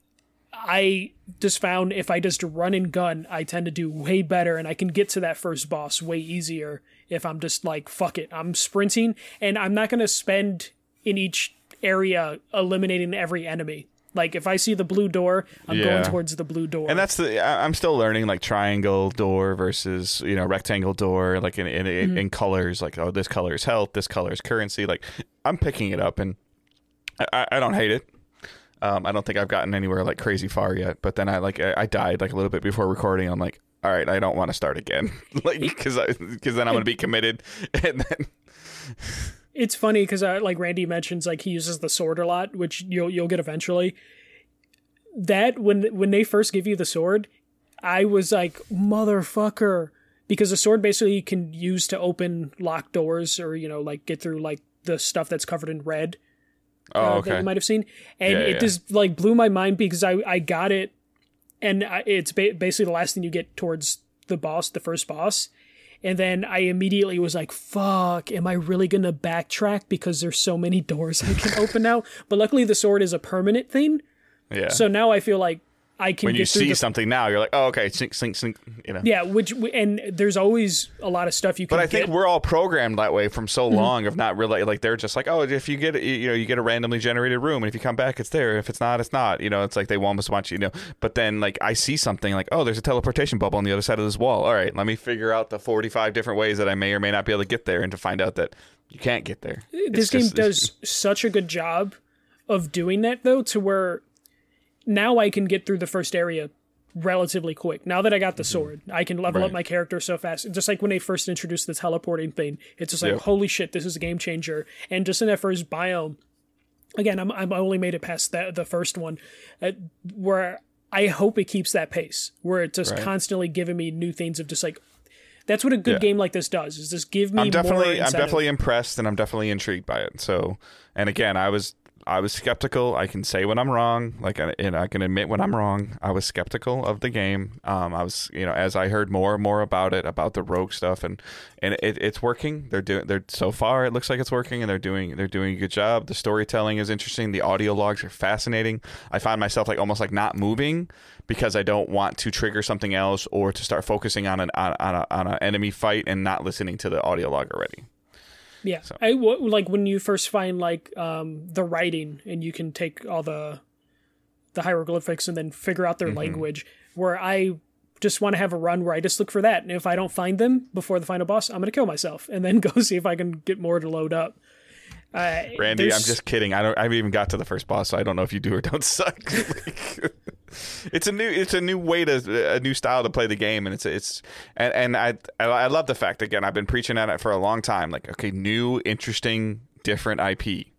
I just found if I just run and gun, I tend to do way better, and I can get to that first boss way easier if I'm just like, fuck it, I'm sprinting, and I'm not going to spend in each area eliminating every enemy. Like, if I see the blue door, I'm Yeah. going towards the blue door. and that's the I- I'm still learning, like, triangle door versus, you know, rectangle door, like in in, Mm-hmm. in colors, like, oh, this color is health, this color is currency. Like, I'm picking it up, and I, I don't hate it. Um, I don't think I've gotten anywhere like crazy far yet, but then I like I, I died like a little bit before recording. I'm like, all right, I don't want to start again, like, because because then I'm gonna be committed, and then It's funny because uh, like Randy mentions, like he uses the sword a lot, which you'll you'll get eventually. That when when they first give you the sword, I was like, motherfucker, because the sword basically you can use to open locked doors, or you know, like get through like the stuff that's covered in red. oh uh, okay, that you might have seen, and Yeah, it yeah. just like blew my mind because I I got it, and I, it's ba- basically the last thing you get towards the boss, the first boss, and then I immediately was like, "Fuck, am I really gonna backtrack because there's so many doors I can open now?" But luckily, the sword is a permanent thing, yeah. so now I feel like I can when get you through see the something now, you're like, oh, okay, sink, sink, sink, you know. yeah, which and there's always a lot of stuff you can. But I think get. we're all programmed that way from so Mm-hmm. long of not really, like, they're just like, oh, if you get it, you know, you get a randomly generated room, and if you come back, it's there. If it's not, it's not. You know, it's like they almost want you, you know. But then, like, I see something like, oh, there's a teleportation bubble on the other side of this wall. All right, let me figure out the forty-five different ways that I may or may not be able to get there, and to find out that you can't get there. This It's game just- does such a good job of doing that, though, to where now I can get through the first area relatively quick. Now that I got the sword, I can level up Right. my character so fast. Just like when they first introduced the teleporting thing, it's just like, Yep. holy shit, this is a game changer. And just in that first biome, again, I'm I'm only made it past that the first one, uh, where I hope it keeps that pace, where it's just Right. constantly giving me new things of just like. That's what a good Yeah. game like this does. Is just give me I'm more definitely, I'm incentive. definitely impressed, and I'm definitely intrigued by it. So, and again, I was, I was skeptical. I can say when I'm wrong, like, and I can admit when I'm wrong. I was skeptical of the game. Um, I was, you know, as I heard more and more about it, about the rogue stuff, and and it, it's working. They're doing, they're so far it looks like it's working, and they're doing, they're doing a good job. The storytelling is interesting. The audio logs are fascinating. I find myself like almost like not moving because I don't want to trigger something else or to start focusing on an on, on a on an enemy fight and not listening to the audio log already. Yeah, I w- like when you first find like um, the writing, and you can take all the the hieroglyphics and then figure out their Mm-hmm. language. Where I just want to have a run where I just look for that, and if I don't find them before the final boss, I'm gonna kill myself and then go see if I can get more to load up. Uh, Randy, there's- I'm just kidding. I don't. I haven't even got to the first boss, so I don't know if you do or don't suck. Like, it's a new. It's a new way to a new style to play the game, and it's it's and and I I, I love the fact, again, I've been preaching at it for a long time. Like, okay, new, interesting, different I P.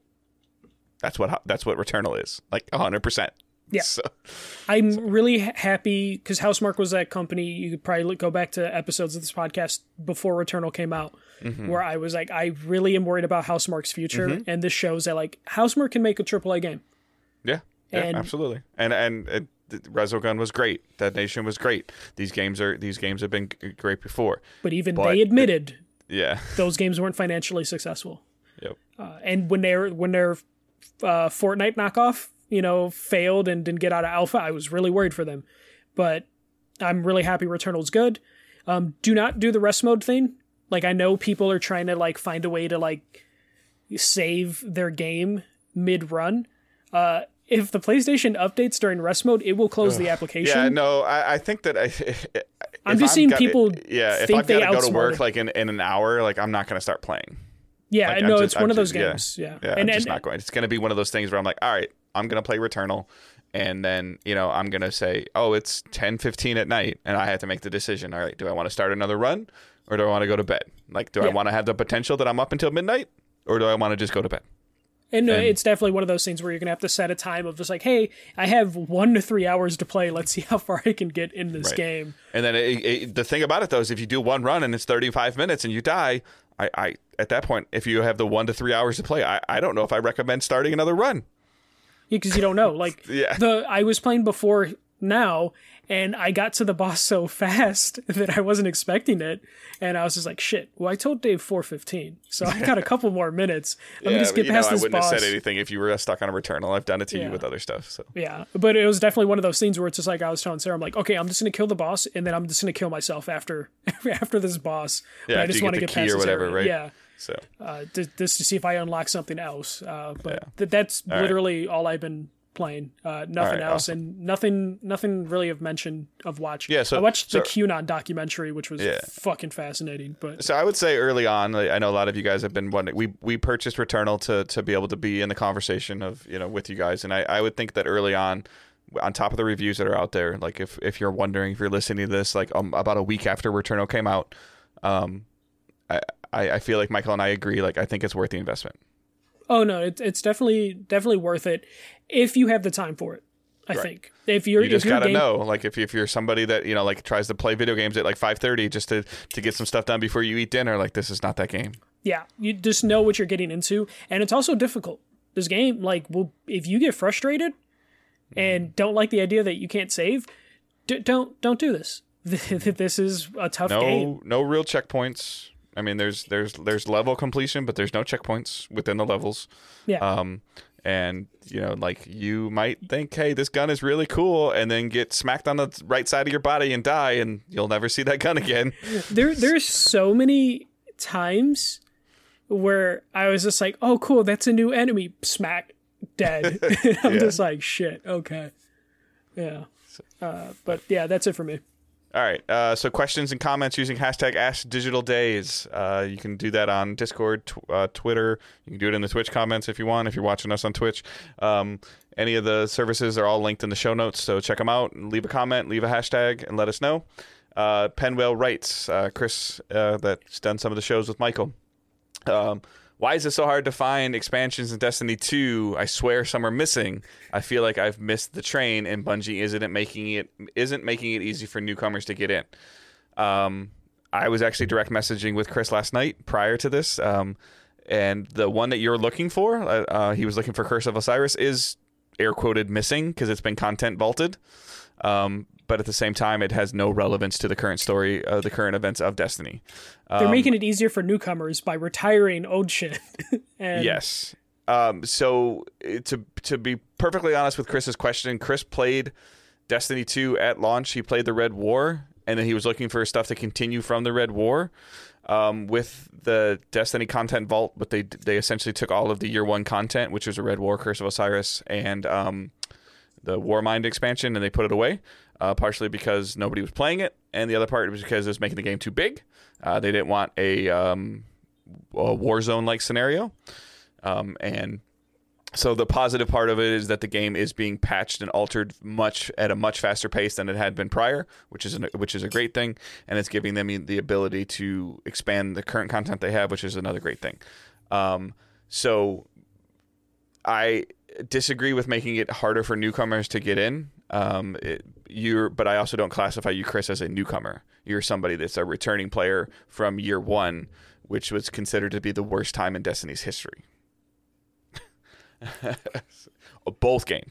That's what that's what Returnal is. Like one hundred percent. Yeah. So, I'm really ha- happy because Housemarque was that company. You could probably look, go back to episodes of this podcast before Returnal came out, Mm-hmm. where I was like, I really am worried about Housemarque's future, and this shows that like Housemarque can make a triple A game. yeah. And yeah, absolutely. And and it, Resogun was great. Dead Nation was great. These games are these games have been g- great before. But even but they admitted, it, yeah, those games weren't financially successful. Yep. Uh, and when their when their uh, Fortnite knockoff, you know, failed and didn't get out of alpha, I was really worried for them. But I'm really happy Returnal's good. Um, do not do the rest mode thing. Like, I know people are trying to like find a way to like save their game mid run. Uh, if the PlayStation updates during rest mode, it will close Ugh. the application. Yeah, no, I, I think that I. I'm just I'm seeing got, people. Yeah, think if I've got to go to work like in, in an hour, like I'm not going to start playing. Yeah, like, no, just, it's one I'm of those just, games. Yeah, yeah, yeah and, I'm just and, not going. It's going to be one of those things where I'm like, all right, I'm going to play Returnal, and then you know I'm going to say, oh, it's ten fifteen at night, and I have to make the decision. All right, do I want to start another run, or do I want to go to bed? Like, do yeah. I want to have the potential that I'm up until midnight, or do I want to just go to bed? And, and it's definitely one of those things where you're going to have to set a time of just like, hey, I have one to three hours to play. Let's see how far I can get in this right. game. And then it, it, the thing about it, though, is if you do one run and it's thirty-five minutes and you die, I, I at that point, if you have the one to three hours to play, I, I don't know if I recommend starting another run. Because you don't know. Like, yeah. the I was playing before now, and I got to the boss so fast that I wasn't expecting it. And I was just like, shit, well, I told Dave four fifteen, so I got a couple more minutes. Let yeah, me just get past know, this boss. I wouldn't have said anything if you were stuck on a Returnal. I've done it to yeah. you with other stuff. So yeah, but it was definitely one of those things where it's just like I was telling Sarah, I'm like, okay, I'm just going to kill the boss, and then I'm just going to kill myself after after this boss. Yeah, but I just want to get get the key past or whatever, area. right? Yeah. So uh, just, just to see if I unlock something else. Uh, but yeah. th- that's all literally right. all I've been playing. Uh, nothing right, else, awesome. and nothing nothing really of mention of watch. Yeah, so I watched so, the QAnon documentary, which was yeah. fucking fascinating. But so I would say early on, like, I know a lot of you guys have been wondering. We we purchased Returnal to to be able to be in the conversation of you know with you guys, and I, I would think that early on, on top of the reviews that are out there, like if if you're wondering, if you're listening to this, like um, about a week after Returnal came out, um, I, I I feel like Michael and I agree. Like I think it's worth the investment. Oh no, it's it's definitely definitely worth it if you have the time for it. I right. think if you're you just if you're gotta game- know, like if if you're somebody that you know like tries to play video games at like five thirty just to to get some stuff done before you eat dinner, like this is not that game. Yeah, you just know what you're getting into, and it's also difficult. This game, like, will if you get frustrated and don't like the idea that you can't save, d- don't don't do this. This is a tough no, game. No real checkpoints. I mean, there's there's there's level completion, but there's no checkpoints within the levels. Yeah. Um, and you know, like you might think, hey, this gun is really cool, and then get smacked on the right side of your body and die, and you'll never see that gun again. There, there's so many times where I was just like, oh, cool, that's a new enemy. Smack, dead. I'm yeah. just like, shit. Okay. Yeah. Uh, but yeah, that's it for me. All right. Uh, so questions and comments using hashtag AskDigitalDays. Uh, you can do that on Discord, tw- uh, Twitter. You can do it in the Twitch comments if you want, if you're watching us on Twitch. Um, any of the services are all linked in the show notes, so check them out. And leave a comment, leave a hashtag, and let us know. Uh, Penwell writes, uh, Chris, uh, that's done some of the shows with Michael. Um, why is it so hard to find expansions in Destiny two? I swear some are missing. I feel like I've missed the train, and Bungie isn't making it isn't making it easy for newcomers to get in. Um, I was actually direct messaging with Chris last night prior to this, um, and the one that you're looking for, uh, uh, he was looking for Curse of Osiris, is air quoted missing because it's been content vaulted. Um, but at the same time, it has no relevance to the current story, uh, the current events of Destiny. Um, They're making it easier for newcomers by retiring old shit. and yes. Um, so to to be perfectly honest with Chris's question, Chris played Destiny two at launch. He played the Red War, and then he was looking for stuff to continue from the Red War. Um, with the Destiny content vault, but they they essentially took all of the year one content, which was a Red War, Curse of Osiris, and um, the Warmind expansion, and they put it away. Uh, partially because nobody was playing it, and the other part was because it was making the game too big. Uh, they didn't want a, um, a war zone like scenario, um, and so the positive part of it is that the game is being patched and altered much at a much faster pace than it had been prior, which is an, which is a great thing, and it's giving them the ability to expand the current content they have, which is another great thing. Um, so I disagree with making it harder for newcomers to get in. Um, it, you're, but I also don't classify you, Chris, as a newcomer. You're somebody that's a returning player from year one, which was considered to be the worst time in Destiny's history. Both games.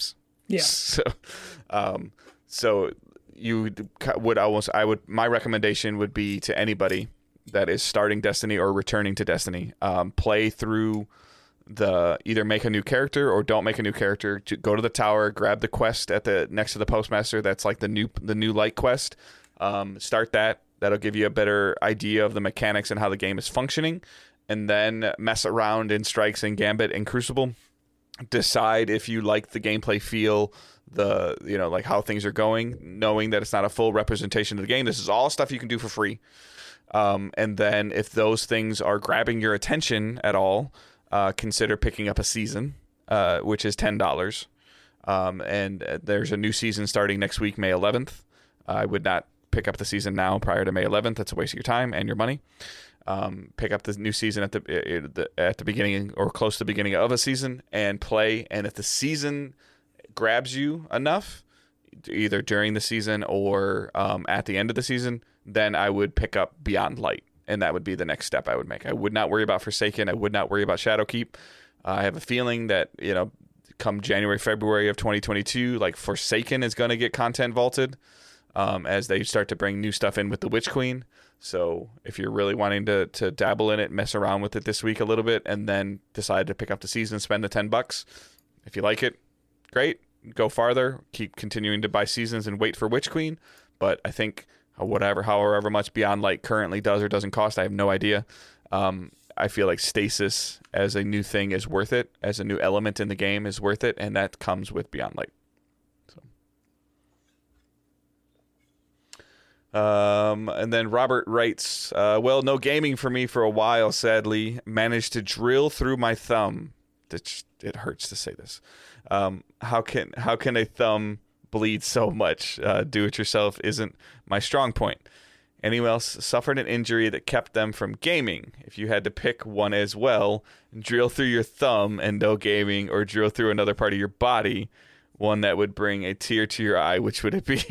Yeah. So, um, so you would almost, I would, my recommendation would be to anybody that is starting Destiny or returning to Destiny, um, play through the, either make a new character or don't make a new character. To go to the tower, grab the quest at the next to the postmaster. That's like the new, the new light quest. Um, start that. That'll give you a better idea of the mechanics and how the game is functioning, and then mess around in Strikes and Gambit and Crucible. Decide if you like the gameplay feel, the, you know, like how things are going, knowing that it's not a full representation of the game. This is all stuff you can do for free. Um, and then if those things are grabbing your attention at all, uh, consider picking up a season, uh, which is ten dollars. Um, and there's a new season starting next week, May eleventh. Uh, I would not pick up the season now prior to May eleventh. That's a waste of your time and your money. Um, pick up the new season at the at the beginning or close to the beginning of a season and play. And if the season grabs you enough, either during the season or um, at the end of the season, then I would pick up Beyond Light, and that would be the next step I would make. I would not worry about Forsaken. I would not worry about Shadowkeep. Uh, I have a feeling that, you know, come January, February of twenty twenty-two, like Forsaken is going to get content vaulted um, as they start to bring new stuff in with the Witch Queen. So if you're really wanting to to dabble in it, mess around with it this week a little bit, and then decide to pick up the season, spend the ten bucks. If you like it, great. Go farther. Keep continuing to buy seasons and wait for Witch Queen. But I think whatever, however much Beyond Light currently does or doesn't cost, I have no idea. Um, I feel like Stasis as a new thing is worth it, as a new element in the game is worth it, and that comes with Beyond Light. So. Um, and then Robert writes, uh, well, no gaming for me for a while, sadly. Managed to drill through my thumb. It, it hurts to say this. Um, how can how can a thumb bleed so much? Uh, do-it-yourself isn't my strong point. Anyone else suffered an injury that kept them from gaming? If you had to pick one as well, drill through your thumb and no gaming, or drill through another part of your body, one that would bring a tear to your eye, which would it be?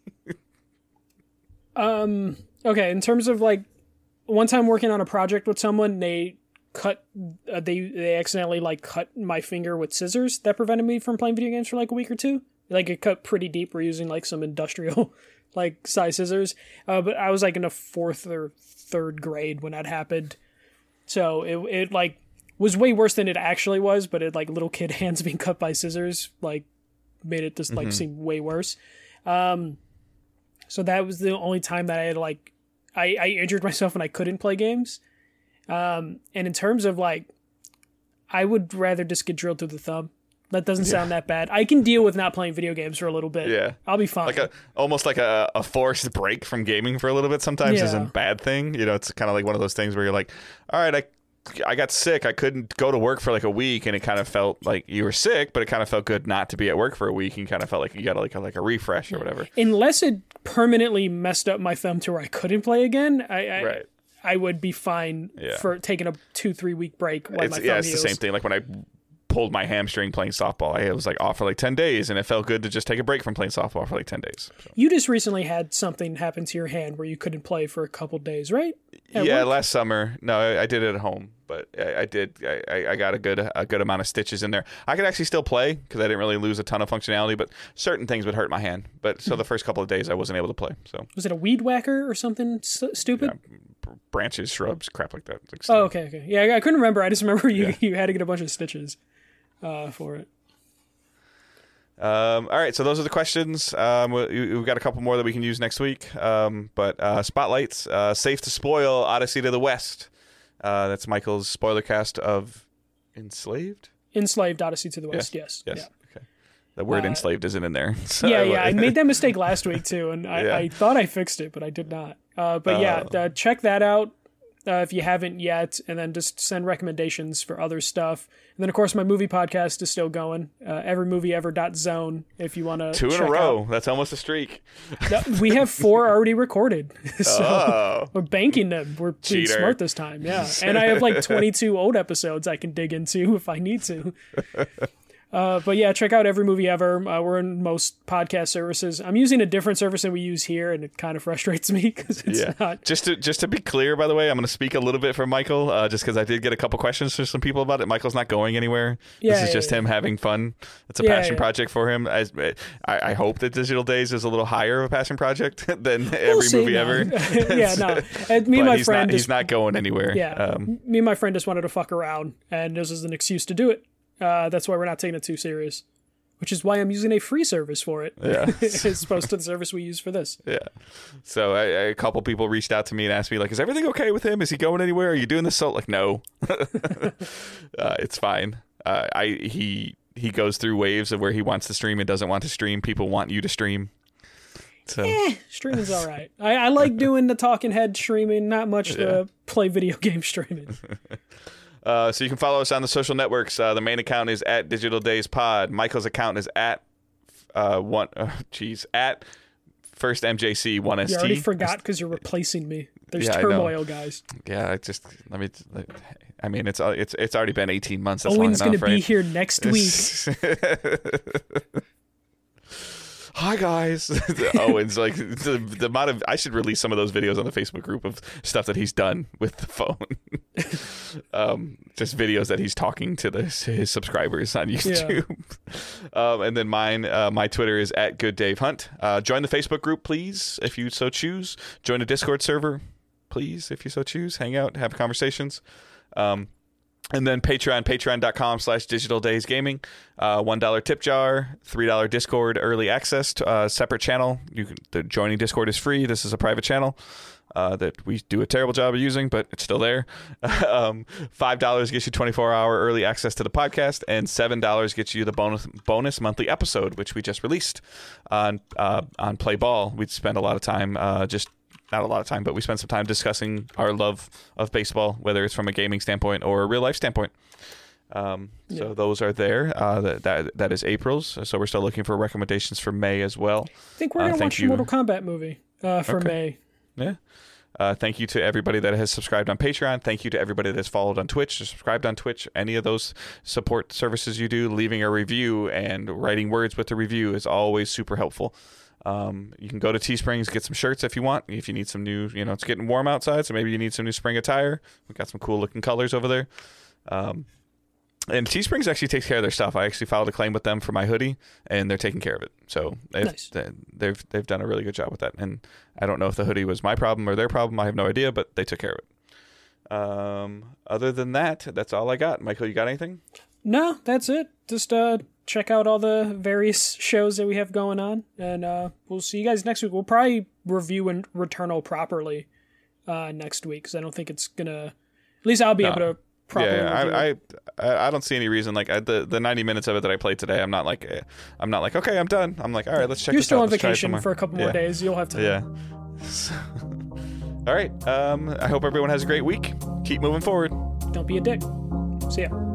um. Okay, in terms of like, one time working on a project with someone, they cut, uh, they they accidentally like cut my finger with scissors. That prevented me from playing video games for like a week or two. Like it cut pretty deep. We're using like some industrial like size scissors. Uh, but I was like in a fourth or third grade when that happened. So it it like was way worse than it actually was, but it like little kid hands being cut by scissors like made it just like mm-hmm. seem way worse. Um, so that was the only time that I had like I, I injured myself and I couldn't play games. Um, and in terms of like, I would rather just get drilled through the thumb. That doesn't sound yeah. that bad. I can deal with not playing video games for a little bit. Yeah, I'll be fine. Like a almost like a, a forced break from gaming for a little bit. Sometimes yeah. isn't a bad thing. You know, it's kind of like one of those things where you're like, all right, I I got sick. I couldn't go to work for like a week, and it kind of felt like you were sick, but it kind of felt good not to be at work for a week, and kind of felt like you got like a, like a refresh or whatever. Unless it permanently messed up my thumb to where I couldn't play again, I, I right. I would be fine yeah. for taking a two three week break while it's, my thumb yeah, it's heals. The same thing. Like when I pulled my hamstring playing softball, I was like off for like ten days, and it felt good to just take a break from playing softball for like ten days. So. You just recently had something happen to your hand where you couldn't play for a couple days, right? At yeah, work? Last summer. No, I, I did it at home, but I, I did. I, I got a good a good amount of stitches in there. I could actually still play because I didn't really lose a ton of functionality, but certain things would hurt my hand. But so the first couple of days, I wasn't able to play. So was it a weed whacker or something s- stupid? Yeah, b- branches, shrubs, crap like that. Like oh, okay, okay. Yeah, I couldn't remember. I just remember you yeah. you had to get a bunch of stitches uh, for it. Um, all right, so those are the questions. Um, we, we've got a couple more that we can use next week. Um, but uh, spotlights, uh, safe to spoil Odyssey to the West. Uh, that's Michael's spoiler cast of Enslaved. Enslaved Odyssey to the West. Yes. Yes. yes. Yeah. Okay. The word uh, enslaved isn't in there. So. Yeah, yeah. I made that mistake last week too, and I, yeah. I thought I fixed it, but I did not. Uh, but yeah, uh, uh, check that out. Uh, if you haven't yet, and then just send recommendations for other stuff. And then, of course, my movie podcast is still going. Uh, everymovieever.zone if you want to Two in a row. Out. That's almost a streak. We have four already recorded. So oh. we're banking them. We're being Cheater. smart this time. Yeah. And I have like twenty-two old episodes I can dig into if I need to. Uh, but yeah, check out Every Movie Ever. Uh, we're in most podcast services. I'm using a different service than we use here, and it kind of frustrates me because it's yeah. not. Just to just to be clear, by the way, I'm going to speak a little bit for Michael, uh, just because I did get a couple questions from some people about it. Michael's not going anywhere. Yeah, this is yeah, just yeah. him having fun. It's a Yeah, passion yeah. project for him. As I, I hope that Digital Days is a little higher of a passion project than We'll Every see, Movie no. Ever. yeah, no. And me and But my he's friend not, just he's not going anywhere. yeah, Um, me and my friend just wanted to fuck around, and this is an excuse to do it. Uh, that's why we're not taking it too serious. Which is why I'm using a free service for it, Yeah. as opposed to the service we use for this. Yeah. So I, I, a couple people reached out to me and asked me, like, is everything okay with him? Is he going anywhere? Are you doing this? So, like, no. uh, it's fine. Uh, I he he goes through waves of where he wants to stream and doesn't want to stream. People want you to stream. So Eh, streaming's all right. I, I like doing the talking head streaming, not much Yeah. the play video game streaming. Uh, so you can follow us on the social networks. Uh, the main account is at Digital Days Pod. Michael's account is at uh one. Uh, geez, at First M J C one S T. You already forgot because you're replacing me. There's Yeah, I know. turmoil, guys. Yeah, I just let me. I mean, it's it's it's already been eighteen months. That's long Owen's enough, going to be right? here next week. Hi guys. Owen's like the, the amount of I should release some of those videos on the Facebook group of stuff that he's done with the phone. um, just videos that he's talking to the, his subscribers on YouTube. Yeah. um, and then mine, uh, my Twitter is at Good Dave Hunt. Uh, join the Facebook group, please, if you so choose. Join a Discord server, please, if you so choose. Hang out, have conversations. Um, And then Patreon, patreon.com slash Digital Days Gaming. Uh, one dollar tip jar, three dollar Discord early access, to, uh, separate channel. You can, the joining Discord is free. This is a private channel uh, that we do a terrible job of using, but it's still there. um, five dollars gets you twenty-four hour early access to the podcast, and seven dollars gets you the bonus bonus monthly episode, which we just released on uh, on Play Ball. We spend a lot of time uh, just not a lot of time, but we spent some time discussing our love of baseball, whether it's from a gaming standpoint or a real life standpoint. Um, Yeah. So those are there. Uh, that, that that is April's. So we're still looking for recommendations for May as well. I think we're Uh, going to thank watch the you. Mortal Kombat movie uh, for Okay. May. Yeah. Uh, thank you to everybody that has subscribed on Patreon. Thank you to everybody that's followed on Twitch, or subscribed on Twitch. Any of those support services you do, leaving a review and writing words with the review is always super helpful. Um, you can go to Teesprings, get some shirts if you want. If you need some new, you know, it's getting warm outside, so maybe you need some new spring attire. We've got some cool looking colors over there. Um, and Teesprings actually takes care of their stuff. I actually filed a claim with them for my hoodie, and they're taking care of it. So they've, Nice. they've they've done a really good job with that. And I don't know if the hoodie was my problem or their problem. I have no idea, but they took care of it. Um, other than that, that's all I got. Michael, you got anything? No, that's it. Just uh, check out all the various shows that we have going on, and uh, we'll see you guys next week. We'll probably review and Returnal properly uh, next week, because I don't think it's gonna. At least I'll be No. able to properly Yeah, review it. I, I I don't see any reason like I, the the ninety minutes of it that I played today. I'm not like eh, I'm not like okay, I'm done. I'm like all right, let's check. You're this still out. on Let's try it vacation somewhere. for a couple more Yeah. days. You'll have time. Yeah. All right. Um, I hope everyone has a great week. Keep moving forward. Don't be a dick. See ya.